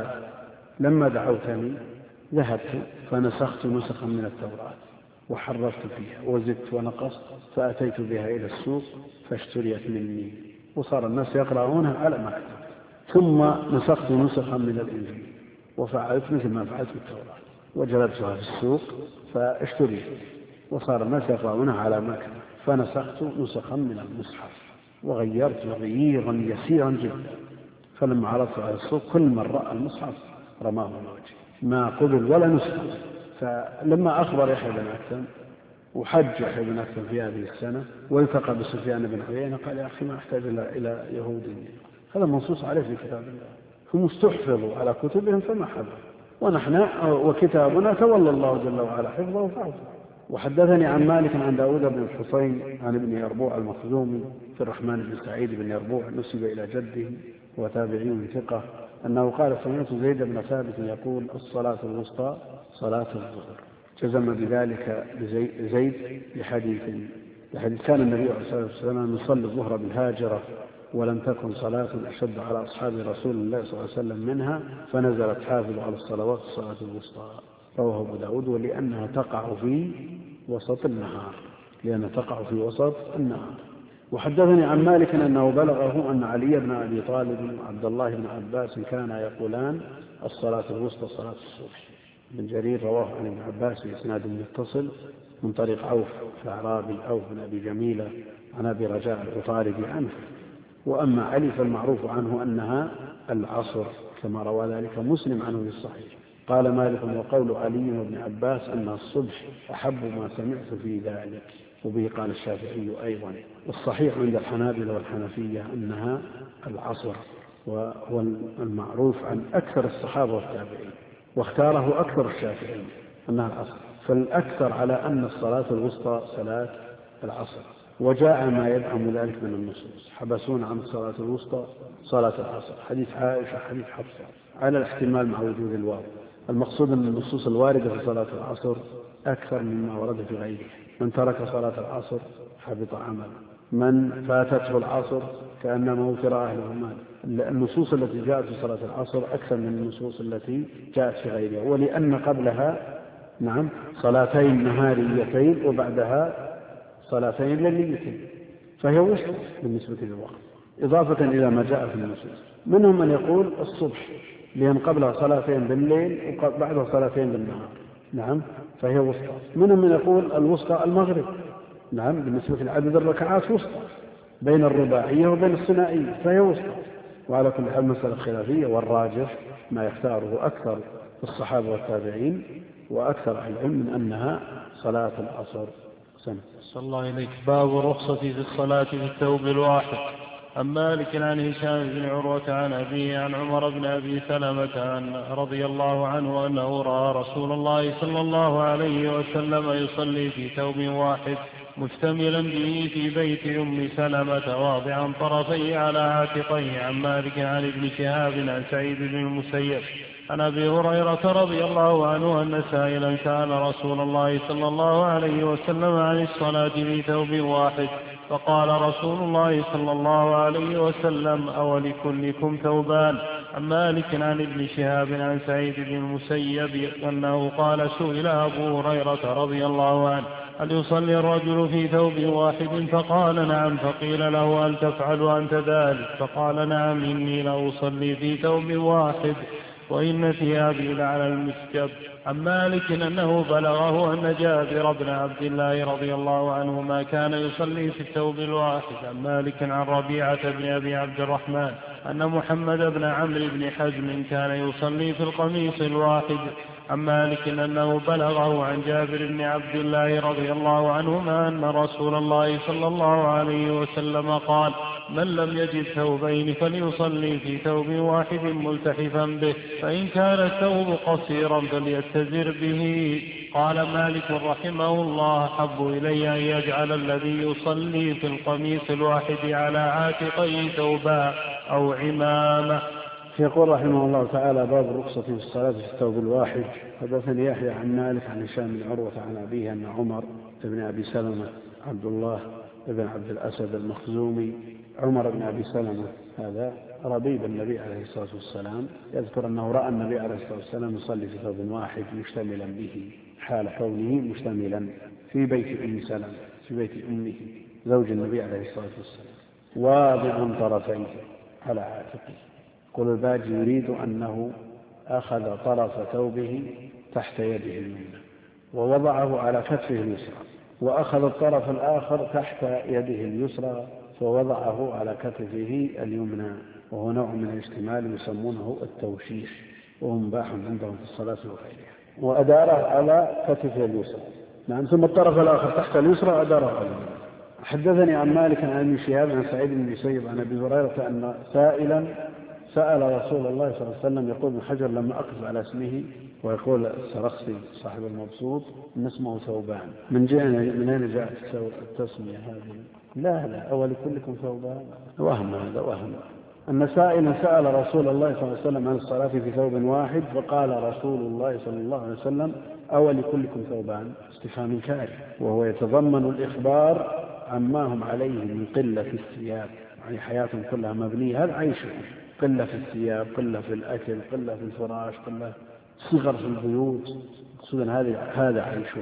Speaker 1: لما دعوتني ذهبت فنسخت نسخا من التوراة وحرفت فيها وزدت ونقصت فأتيت بها إلى السوق فاشتريت مني وصار الناس يقرؤونها على ما كتبت، ثم نسخت نسخا من الإنجيل وفعلت مثل ما فعلت بالتوراة وجلبتها في السوق فاشتريت وصار الناس يقرؤونها على ما كتبت، فنسخت نسخا من المصحف وغيرت تغييرا يسيرا جدا، فلما عرضت على السوق كل من رأى المصحف رماه من وجهه ما قبل ولا نسخ. فلما أخبر يحيى بن أكثم وحج يحيى بن أكثم في هذه السنة والتقى بسفيان بن عيينة قال يا أخي ما أحتاج إلى يهودي، هذا منصوص عليه في كتاب الله، هم استحفظوا على كتبهم فما حفظوا، ونحن وكتابنا تولى الله جل وعلا حفظه وفعله. وحدثني عن مالك عن داود بن الحصين عن ابن يربوع المخزومي في الرحمن بن سعيد بن يربوع نسب إلى جده وتابعين ثقة أنه قال سمعت زيد بن ثابت يقول الصلاة الوسطى صلاة الظهر، جزم بذلك زيد بحديث لحديث كان النبي عليه الصلاة والسلام يصلي الظهر بالهاجرة ولم تكن صلاة أشد على أصحاب رسول الله صلى الله عليه وسلم منها فنزلت حافظ على الصلوات الصلاة الوسطى. رواه أبو داود ولأنها تقع في وسط النهار، لأنها تقع في وسط النهار. وحدثني عن مالك أنه بلغه أن علي بن أبي طالب وعبد الله بن عباس كانا يقولان الصلاة الوسطى صلاة الصبح. ابن جرير رواه عن ابن عباس بإسناد متصل من طريق عوف الأعرابي عوف بن أبي جميلة عن أبي رجاء العطاردي عنه. وأما علي فالمعروف عنه أنها العصر كما روى ذلك مسلم عنه في الصحيح. قال مالك وقول علي وابن عباس أن الصبح أحب ما سمعت في ذلك، وبه قال الشافعي أيضا. والصحيح عند الحنابلة والحنفية أنها العصر، وهو المعروف عن أكثر الصحابة والتابعين، واختاره أكثر الشافعي أنها العصر، فالأكثر على أن الصلاة الوسطى صلاة العصر. وجاء ما يدعم ذلك من النصوص حبسون عن الصلاة الوسطى صلاة العصر، حديث عائشة حديث حفصة على الاحتمال مع وجود الواو. المقصود أن النصوص الواردة في صلاة العصر أكثر مما ورد في غيره. من ترك صلاة العصر حبط عمله، من فاتته العصر كأنما وتر أهله مال. النصوص التي جاءت في صلاة العصر أكثر من النصوص التي جاءت في غيرها، ولأن قبلها نعم صلاتين نهاريتين وبعدها صلاتين ليليتين، فهي وسط بالنسبة للوقت إضافة إلى ما جاء في النصوص. منهم من يقول الصبح لأن قبلها صلاتين بالليل وبعدها صلاتين بالنهار نعم فهي وسطى. منهم من يقول الوسطى المغرب نعم بالنسبة لعدد الركعات وسطى بين الرباعية وبين الثنائية فهي وسطى. وعلى كل حال مسألة خلافية، والراجح ما يختاره أكثر الصحابة والتابعين وأكثر أهل العلم من أنها صلاة العصر. سنة
Speaker 2: صلى الله إليك. باب الرخصة في الصلاة في الثوب الواحد. عن مالك عن هشام بن عروة عن أبيه عن عمر بن أبي سلمة رضي الله عنه أنه رأى رسول الله صلى الله عليه وسلم يصلي في ثوب واحد مشتملا به في بيت أم سلمة واضعا طرفيه على عاتقيه. عن مالك عن ابن شهاب عن سعيد بن المسيب عن أبي هريرة رضي الله عنه أن سائلا سأل رسول الله صلى الله عليه وسلم عن الصلاة في ثوب واحد فقال رسول الله صلى الله عليه وسلم أولكلكم ثوبان. عن مالك عن ابن شهاب عن سعيد بن المسيب أنه قال سئل أبو هريرة رضي الله عنه هل يصلي الرجل في ثوب واحد فقال نعم فقيل له هل تفعل أنت ذلك فقال نعم إني لأصلي في ثوب واحد وإن ثيابي لعلى المسكب. عن مالك أنه بلغه أن جابر بن عبد الله رضي الله عنهما كان يصلي في الثوب الواحد. عن مالك عن ربيعة بن أبي عبد الرحمن أن محمد بن عمرو بن حزم كان يصلي في القميص الواحد. عن مالك أنه بلغه عن جابر بن عبد الله رضي الله عنهما أن رسول الله صلى الله عليه وسلم قال من لم يجد ثوبين فليصلي في ثوب واحد ملتحفا به فإن كان الثوب قصيرا فليتزر به. قال مالك رحمه الله حب إلي أن يجعل الذي يصلي في القميص الواحد على عاتقيه ثوبا أو عمامة.
Speaker 1: يقول رحمه الله تعالى باب الرخصة في الصلاة في الثوب الواحد. حدثني يحيى عن مالك عن هشام بن عروة عن أبيه أن عمر بن أبي سلمة عبد الله بن عبد الأسد المخزومي عمر بن أبي سلمة هذا ربيب النبي عليه الصلاة والسلام يذكر أنه رأى النبي عليه الصلاة والسلام يصلي في ثوب واحد مشتملا به حال حوله مشتملا في بيت أم سلمة في بيت أمه زوج النبي عليه الصلاة والسلام واضع طرفيه على عاتقه. يقول الباجي يريد أنه أخذ طرف ثوبه تحت يده اليمنى ووضعه على كتفه اليسرى وأخذ الطرف الآخر تحت يده اليسرى فوضعه على كتفه اليمنى وهو نوع من الاشتمال يسمونه التوشيح وهو مباح عندهم في الصلاة وغيرها وأداره على كتفه اليسرى. نعم. ثم الطرف الآخر تحت اليسرى أداره على اليمنى. حدثني عن مالك عن ابن شهاب عن سعيد بن المسيب عن أبي هريرة أن سائلا سأل رسول الله صلى الله عليه وسلم يقول ابن حجر لما أقف على اسمه ويقول السرخسي صاحب المبسوط إن اسمه ثوبان من جاء من أين جاءت التسمية هذه؟ لا لا أول كلكم ثوبان وهم هذا وهم. أن سائلا سأل رسول الله صلى الله عليه وسلم عن الصلاة في ثوب واحد فقال رسول الله صلى الله عليه وسلم أول كلكم ثوبان استفهام إنكاري وهو يتضمن الإخبار عما هم عليه من قلة الثياب يعني حياتهم كلها مبنية هذا عيشهم قلة في الثياب قلة في الأكل قلة في الفراش قلة صغر في البيوت خصوصا هذا هذا عيشهم.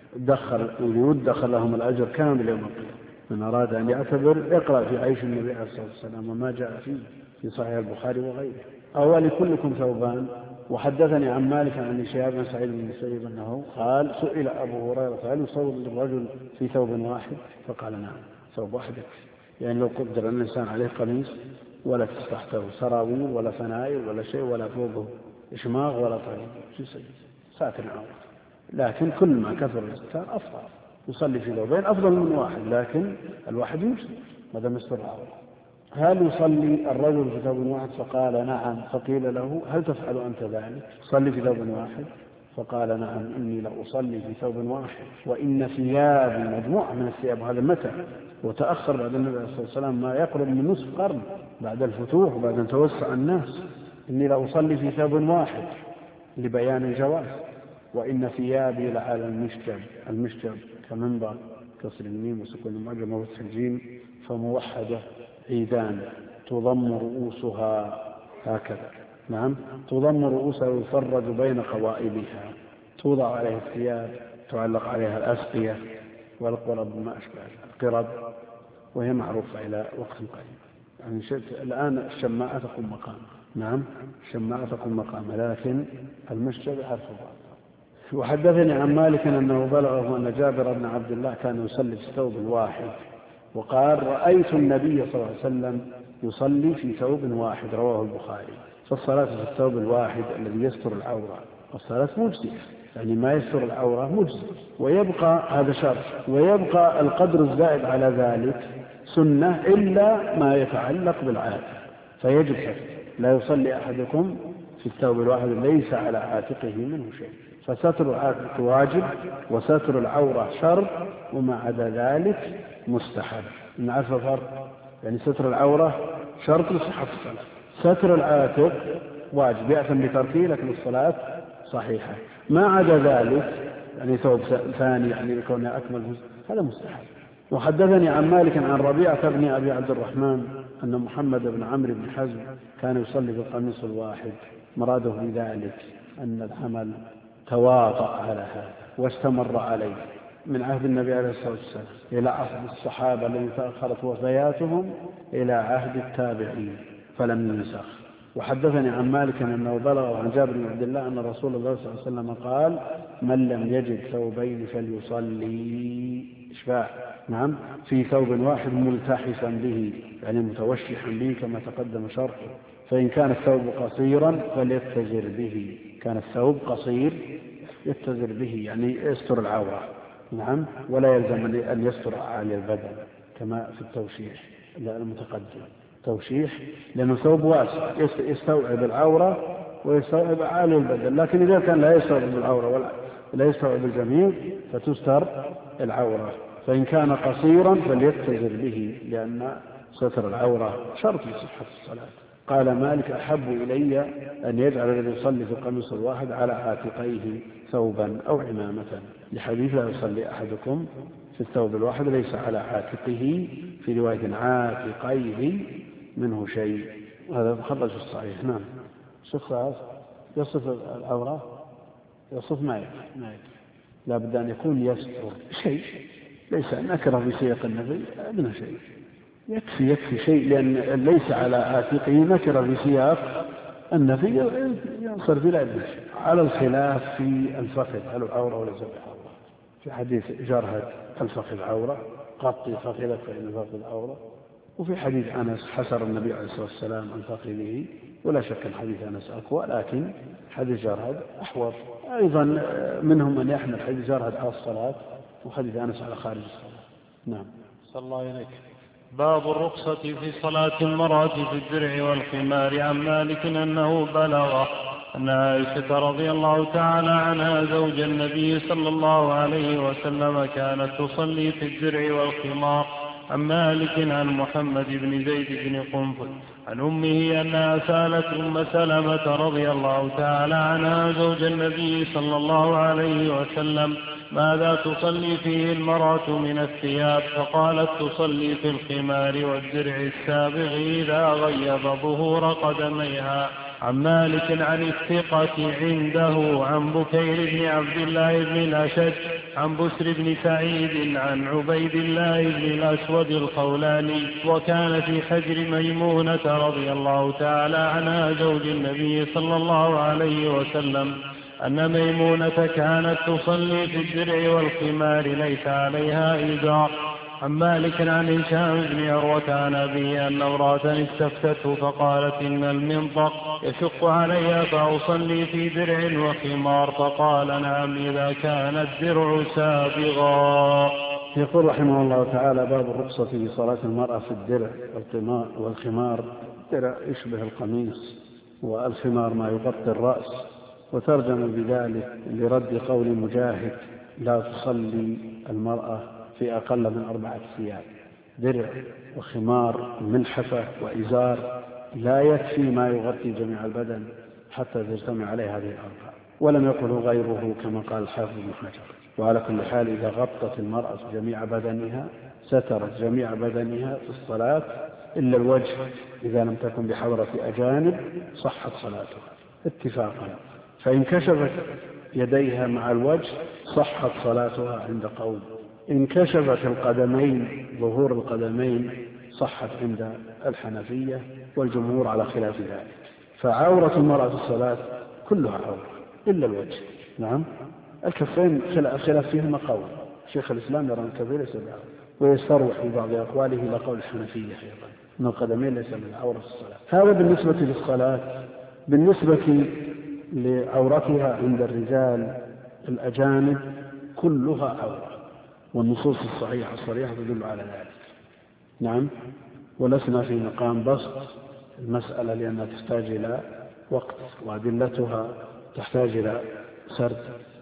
Speaker 1: دخل البيوت دخل لهم الأجر كامل يوم القيامة. من أراد أن يعتبر يقرأ في عيش النبي عليه الصلاة والسلام وما جاء فيه في صحيح البخاري وغيره. أول كلكم ثوبان. وحدثني عن مالك عن شهاب بن سعيد بن المسيب أنه قال سئل أبو هريرة هل يصلي الرجل في ثوب واحد فقال نعم ثوب واحد يعني لو قدر أن الإنسان عليه قميص ولا تحته سراويل ولا فنائل ولا شيء ولا فوقه إشماغ ولا طريق شو سيد ساتر العورة لكن كل ما كثر الاستتار أفضل يصلي في ثوبين أفضل من واحد لكن الواحد يجزي ما دام يستر العورة. هل يصلي الرجل في ثوب واحد فقال نعم فقيل له هل تفعل أنت ذلك صلي في ثوب واحد فقال نعم إني لأصلي في ثوب واحد وإن ثيابي مجموعة من الثياب. هذا متى وتأخر بعد النبي عليه الصلاة والسلام ما يقرب من نصف قرن بعد الفتوح وبعد أن توسع الناس. إني لأصلي في ثوب واحد لبيان الجواز وإن ثيابي لعلى المشجب. المشجب كمنبر كسر الميم وسكون المعجم وفتح الجيم فموحدة عيدان تضم رؤوسها هكذا. نعم تضم رؤوسها ويفرج بين قوائمها توضع عليها الثياب تعلق عليها الأسقية والقرب ما أشبه القرب وهي معروفة إلى وقت قريب يعني الآن الشماعة تقوم مقام. نعم الشماعة تقوم مقام لكن المشجب حرف بعض. وحدثني عن مالك أنه بلغه أن جابر بن عبد الله كان يصلي في ثوب واحد وقال رأيت النبي صلى الله عليه وسلم يصلي في ثوب واحد رواه البخاري. فالصلاة في الثوب الواحد الذي يستر العورة الصلاة مجزئة يعني ما يستر العورة مجزئ ويبقى هذا شرط ويبقى القدر الزائد على ذلك سنة إلا ما يتعلق بالعادة فيجب ستر. لا يصلي أحدكم في الثوب الواحد ليس على عاتقه منه شيء، فستر العاتق واجب وستر العورة شرط، وما عدا ذلك مستحب. نعرف الفرق؟ يعني ستر العورة شرط لصحة الصلاة، ستر العاتق واجب يأثم بتركه لكن الصلاة صحيحة. ما عدا ذلك يعني ثوب ثاني يعني لكونه أكمل هذا مستحب. وحدثني عن مالك عن ربيعة بن أبي عبد الرحمن أن محمد بن عمرو بن حزم كان يصلي بالقميص الواحد، مراده بذلك أن العمل تواطأ على هذا واستمر عليه من عهد النبي عليه الصلاة والسلام إلى عهد الصحابة الذين تأخرت وفياتهم إلى عهد التابعين فلم ينسخ. وحدثني عن مالك أنه بلغ عن جابر بن عبد الله أن رسول الله صلى الله عليه وسلم قال من لم يجد ثوبين فليصلي إشباع نعم في ثوب واحد ملتحفا به يعني متوشحا به كما تقدم شرحه، فإن كان الثوب قصيرا فليتزر به، كان الثوب قصير يتزر به يعني يستر العورة نعم، ولا يلزم أن يستر أعالي البدن كما في التوشيح المتقدم توشيح، لأنه ثوب واسع يستوعب العورة ويستوعب أعالي البدن، لكن إذا كان لا يستوعب العورة ولا لا يستوعب الجميع فتستر العورة. فإن كان قصيرا فليتزر به لأن ستر العورة شرط لصحة الصلاة. قال مالك أحب إلي أن يجعل الذي يصلي في القميص الواحد على عاتقيه ثوبا أو عمامة، لحديث لا يصلي أحدكم في الثوب الواحد ليس على عاتقه، في رواية عاتقيه منه شيء. هذا مخرج الصحيح. نعم. شخص يصف العورة يصف ما يكفي لا بد أن يكون يستر شيء ليس نكره في سياق النبي أدنى شيء يكفي يكفي شيء، لأن ليس على عاتقه نكره في سياق النبي ينصر في لا أدنى شيء، على الخلاف في الفخذ هل العورة وليس بعورة. في حديث جرهد الفخذ عورة غطي فخذك فإن الفخذ عورة، وفي حديث أنس حسر النبي عليه الصلاة والسلام عن فخذه، ولا شك أن حديث أنس أقوى لكن حديث جرهد أحوط. أيضا منهم من يحمل حديث جرهد على الصلاة وحديث أنس على خارج الصلاة. نعم.
Speaker 2: صلى الله عليك. باب الرخصة في صلاة المرأة في الدرع والخمار. عن مالك أنه بلغ أن عائشة رضي الله تعالى عنها زوج النبي صلى الله عليه وسلم كانت تصلي في الدرع والخمار. عن مالك عن محمد بن زيد بن قنفذ عن أمه أنها سألت أم سلمة رضي الله تعالى عنها زوج النبي صلى الله عليه وسلم ماذا تصلي فيه المرأة من الثياب؟ فقالت تصلي في الخمار والدرع السابغ إذا غيب ظهور قدميها. عن مالك عن الثقة عنده عن بكير بن عبد الله بن الأشج عن بسر بن سعيد عن عبيد الله بن الأسود الخولاني وكان في حجر ميمونة رضي الله تعالى عنها زوج النبي صلى الله عليه وسلم أن ميمونة كانت تصلي في الدرع والخمار ليس عليها إزار. عن مالك عن هشام بن عروة عن أبيه أن امرأة استفتته فقالت إن المنطق يشق علي فأصلي في درع وخمار، فقال نعم إذا كان الدرع سابغا.
Speaker 1: يقول رحمه الله تعالى باب الرخصة في صلاة المرأة في الدرع والخمار. الدرع يشبه القميص والخمار ما يغطي الرأس، وترجم بذلك لرد قول مجاهد لا تصلي المرأة في أقل من أربعة ثياب، درع وخمار ملحفة وإزار، لا يكفي ما يغطي جميع البدن حتى تجتمع عليه هذه الأربعة، ولم يقله غيره كما قال الحافظ بن حجر. وعلى كل حال إذا غطت المرأة جميع بدنها سترت جميع بدنها في الصلاة إلا الوجه إذا لم تكن بحضرة أجانب صحت صلاتها اتفاقا، فإن كشفت يديها مع الوجه صحت صلاتها عند قول، إن كشفت القدمين ظهور القدمين صحت عند الحنفية والجمهور على خلاف ذلك. فعورة المرأة في الصلاة كلها عورة إلا الوجه. نعم. الكفين خلاف فيهما قول، شيخ الإسلام يرى الكفين ليس بعورة، ويستروح في بعض أقواله إلى قول الحنفية أيضا أن القدمين ليس من عورة في الصلاة. هذا بالنسبة للصلاة. بالنسبة لعورتها عند الرجال الأجانب كلها عورة، والنصوص الصحيحة الصريحة تدل على ذلك. نعم، ولسنا في مقام بسط المسألة لأنها تحتاج إلى وقت وأدلتها تحتاج إلى سرد.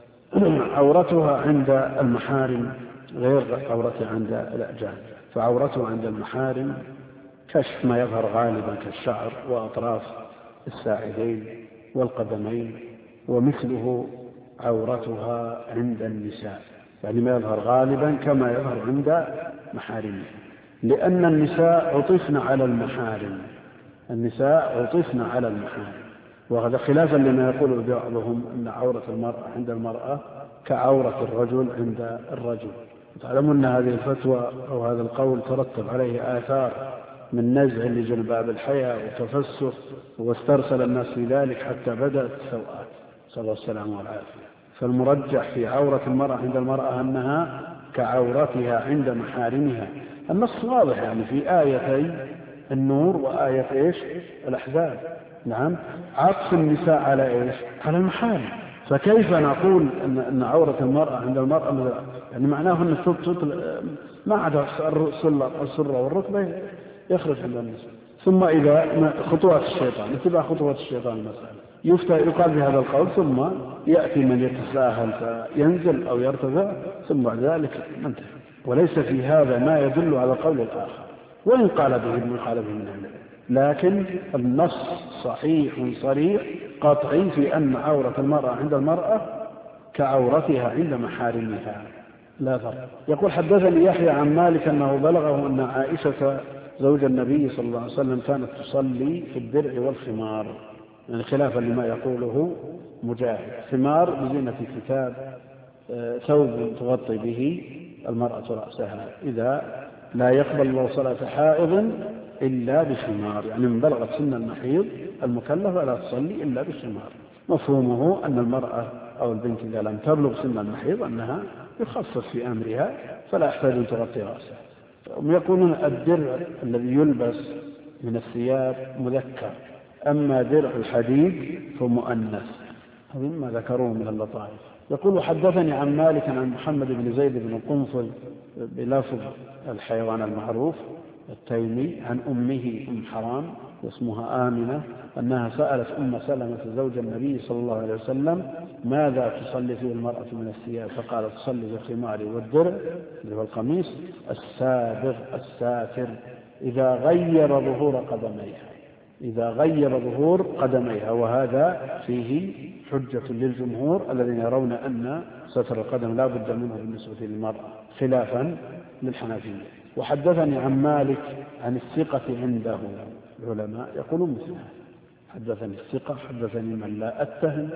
Speaker 1: عورتها عند المحارم غير عورتها عند الأجانب، فعورتها عند المحارم كشف ما يظهر غالبا كالشعر وأطراف الساعدين والقدمين، ومثله عورتها عند النساء، يعني ما يظهر غالبا كما يظهر عند محارمه، لأن النساء عطفن على المحارم، النساء عطفن على المحارم، وهذا خلافا لما يقول بعضهم أن عورة المرأة عند المرأة كعورة الرجل عند الرجل. تعلمون أن هذه الفتوى أو هذا القول ترتب عليه آثار من نزع لجلباب الحياة وتفسخ، واسترسل الناس في ذلك حتى بدأت السوءات، صلى الله السلامة والعافية. فالمرجح في عورة المرأة عند المرأة أنها كعورتها عند محارمها. النص واضح يعني في آيتي النور وآية إيش الأحزاب، نعم، عطف النساء على إيش على المحارم، فكيف نقول أن, أن عورة المرأة عند المرأة يعني معناه أن ما عدا السرة والركبة يخرج عند النساء. ثم إذا خطوات الشيطان، اتباع خطوات الشيطان المسألة يفتى يقال بهذا القول، ثم يأتي من يتساهل فينزل أو يرتفع، ثم بعد ذلك منتهي. وليس في هذا ما يدل على قول الآخر، وإن قال به ابن قال به من أهل، لكن النص صحيح صريح قطعي في أن عورة المرأة عند المرأة كعورتها عند محارمها لا فرق. يقول حدثني يحيى عن مالك أنه بلغه أن عائشة زوج النبي صلى الله عليه وسلم كانت تصلي في الدرع والخمار، يعني خلافا لما يقوله مجاهد، خمار بزينة كتاب، ثوب تغطي به المرأة رأسها، إذا لا يقبل الله صلاة حائض إلا بخمار، يعني من بلغت سن المحيض المكلفة لا تصلي إلا بخمار. مفهومه أن المرأة أو البنت إذا لم تبلغ سن المحيض أنها يخفف في أمرها فلا يحتاج أن تغطي رأسها. يقولون الدرع الذي يلبس من الثياب مذكر، أما درع الحديد فمؤنث، هذا مما ذكروه من اللطائف. يقول حدثني عن مالك عن محمد بن زيد بن قنفذ بلفظ الحيوان المعروف التيمي عن أمه أم حرام اسمها آمنة أنها سألت أم سلمة زوج النبي صلى الله عليه وسلم ماذا تصلي فيه المرأة من الثياب، فقالت تصلي بالخمار والدرع اللي هو القميص السابغ الساتر إذا غير ظهور قدميها، إذا غير ظهور قدميها، وهذا فيه حجة للجمهور الذين يرون أن ستر القدم لا بد منه بالنسبة للمرأة خلافا للحنفية. وحدثني عن مالك عن الثقة عنده، العلماء يقولون مثلها، حدثني الثقة حدثني من لا أتهم،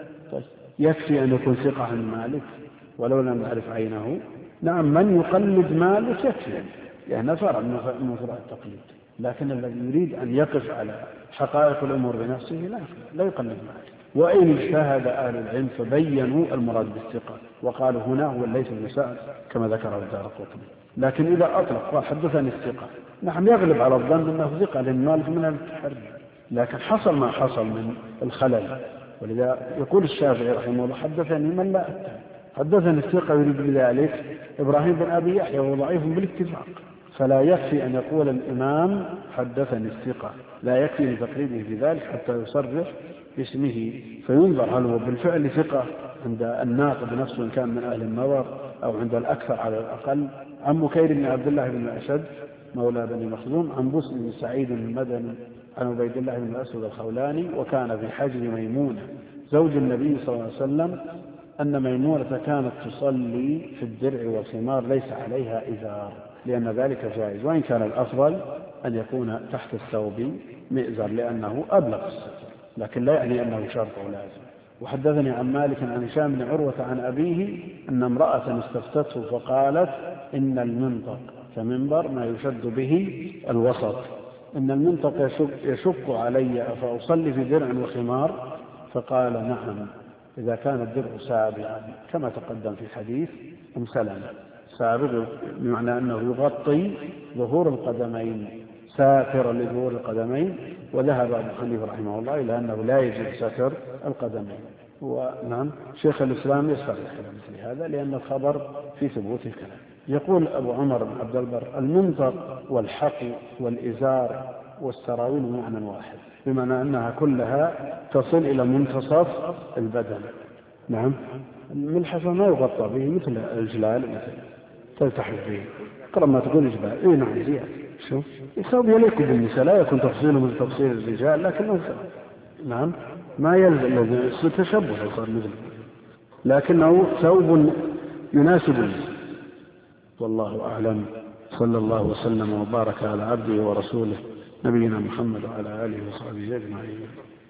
Speaker 1: يكفي أن يكون ثقة عن مالك ولو لم نعرف عينه. نعم، من يقلد مالك يكفي، يعني فرع من فروع التقليد، لكن الذي يريد أن يقف على حقائق الأمور بنفسه لا لا يقلد مالك. وإن اجتهد أهل العلم فبينوا المراد بالثقة وقالوا هنا هو ليس بن سعد كما ذكره الدارقطني، لكن إذا أطلق وحدثني الثقة نحن يغلب على الظن أنه ثقة لأن مالك من المتحرر، لكن حصل ما حصل من الخلل، ولذا يقول الشافعي رحمه الله حدثني من لا أتهم، حدثني الثقة يريد بذلك إبراهيم بن أبي يحيى وهو ضعيف بالاتفاق، فلا يكفي أن يقول الإمام حدثني الثقة، لا يكفي لتقريبه بذلك حتى يصرح باسمه فينظر هل هو بالفعل ثقة عند الناقد نفسه إن كان من أهل النظر أو عند الأكثر على الأقل. عن بكير بن عبد الله بن أسد مولى بني مخزوم عن بسر بن سعيد المدني عن عبيد الله بن أسود الخولاني وكان في حجر ميمونة زوج النبي صلى الله عليه وسلم أن ميمونة كانت تصلي في الدرع والخمار ليس عليها إزار لأن ذلك جائز، وإن كان الأفضل أن يكون تحت الثوب مئزر لأنه أبلغ الستر، لكن لا يعني أنه شرط ولازم. وحدثني عن مالك عن هشام بن عروة عن أبيه أن امرأة استفتته فقالت إن المنطق كمنبر ما يشد به الوسط، إن المنطق يشق, يشق علي فأصلي في درع وخمار، فقال نعم إذا كان الدرع سابعا كما تقدم في حديث أم سلمة، سابغ بمعنى أنه يغطي ظهور القدمين ساترا لظهور القدمين، وذهب أبو حنيفة رحمه الله إلى أنه لا يجب ستر القدمين. ونعم شيخ الإسلام يصرح إلى مثل هذا لأن الخبر في ثبوت الكلام. يقول أبو عمر بن عبد البر: المنطق والحقل والإزار والسراويل معنى واحد، بمعنى أنها كلها تصل إلى منتصف البدن. نعم. الملحفة ما يغطى به مثل الجلال، مثل تلتحف به. قرب ما تقول إجبال. إيه نعم زيادة. شوف الثوب يليق بالنساء، لا يكون تفصيله من تفصيل الرجال، لكنه نعم ما يلزم تشبه صار مثل، لكنه ثوب يناسب النساء. والله أعلم. صلى الله وسلم وبارك على عبده ورسوله نبينا محمد وعلى آله وصحبه أجمعين.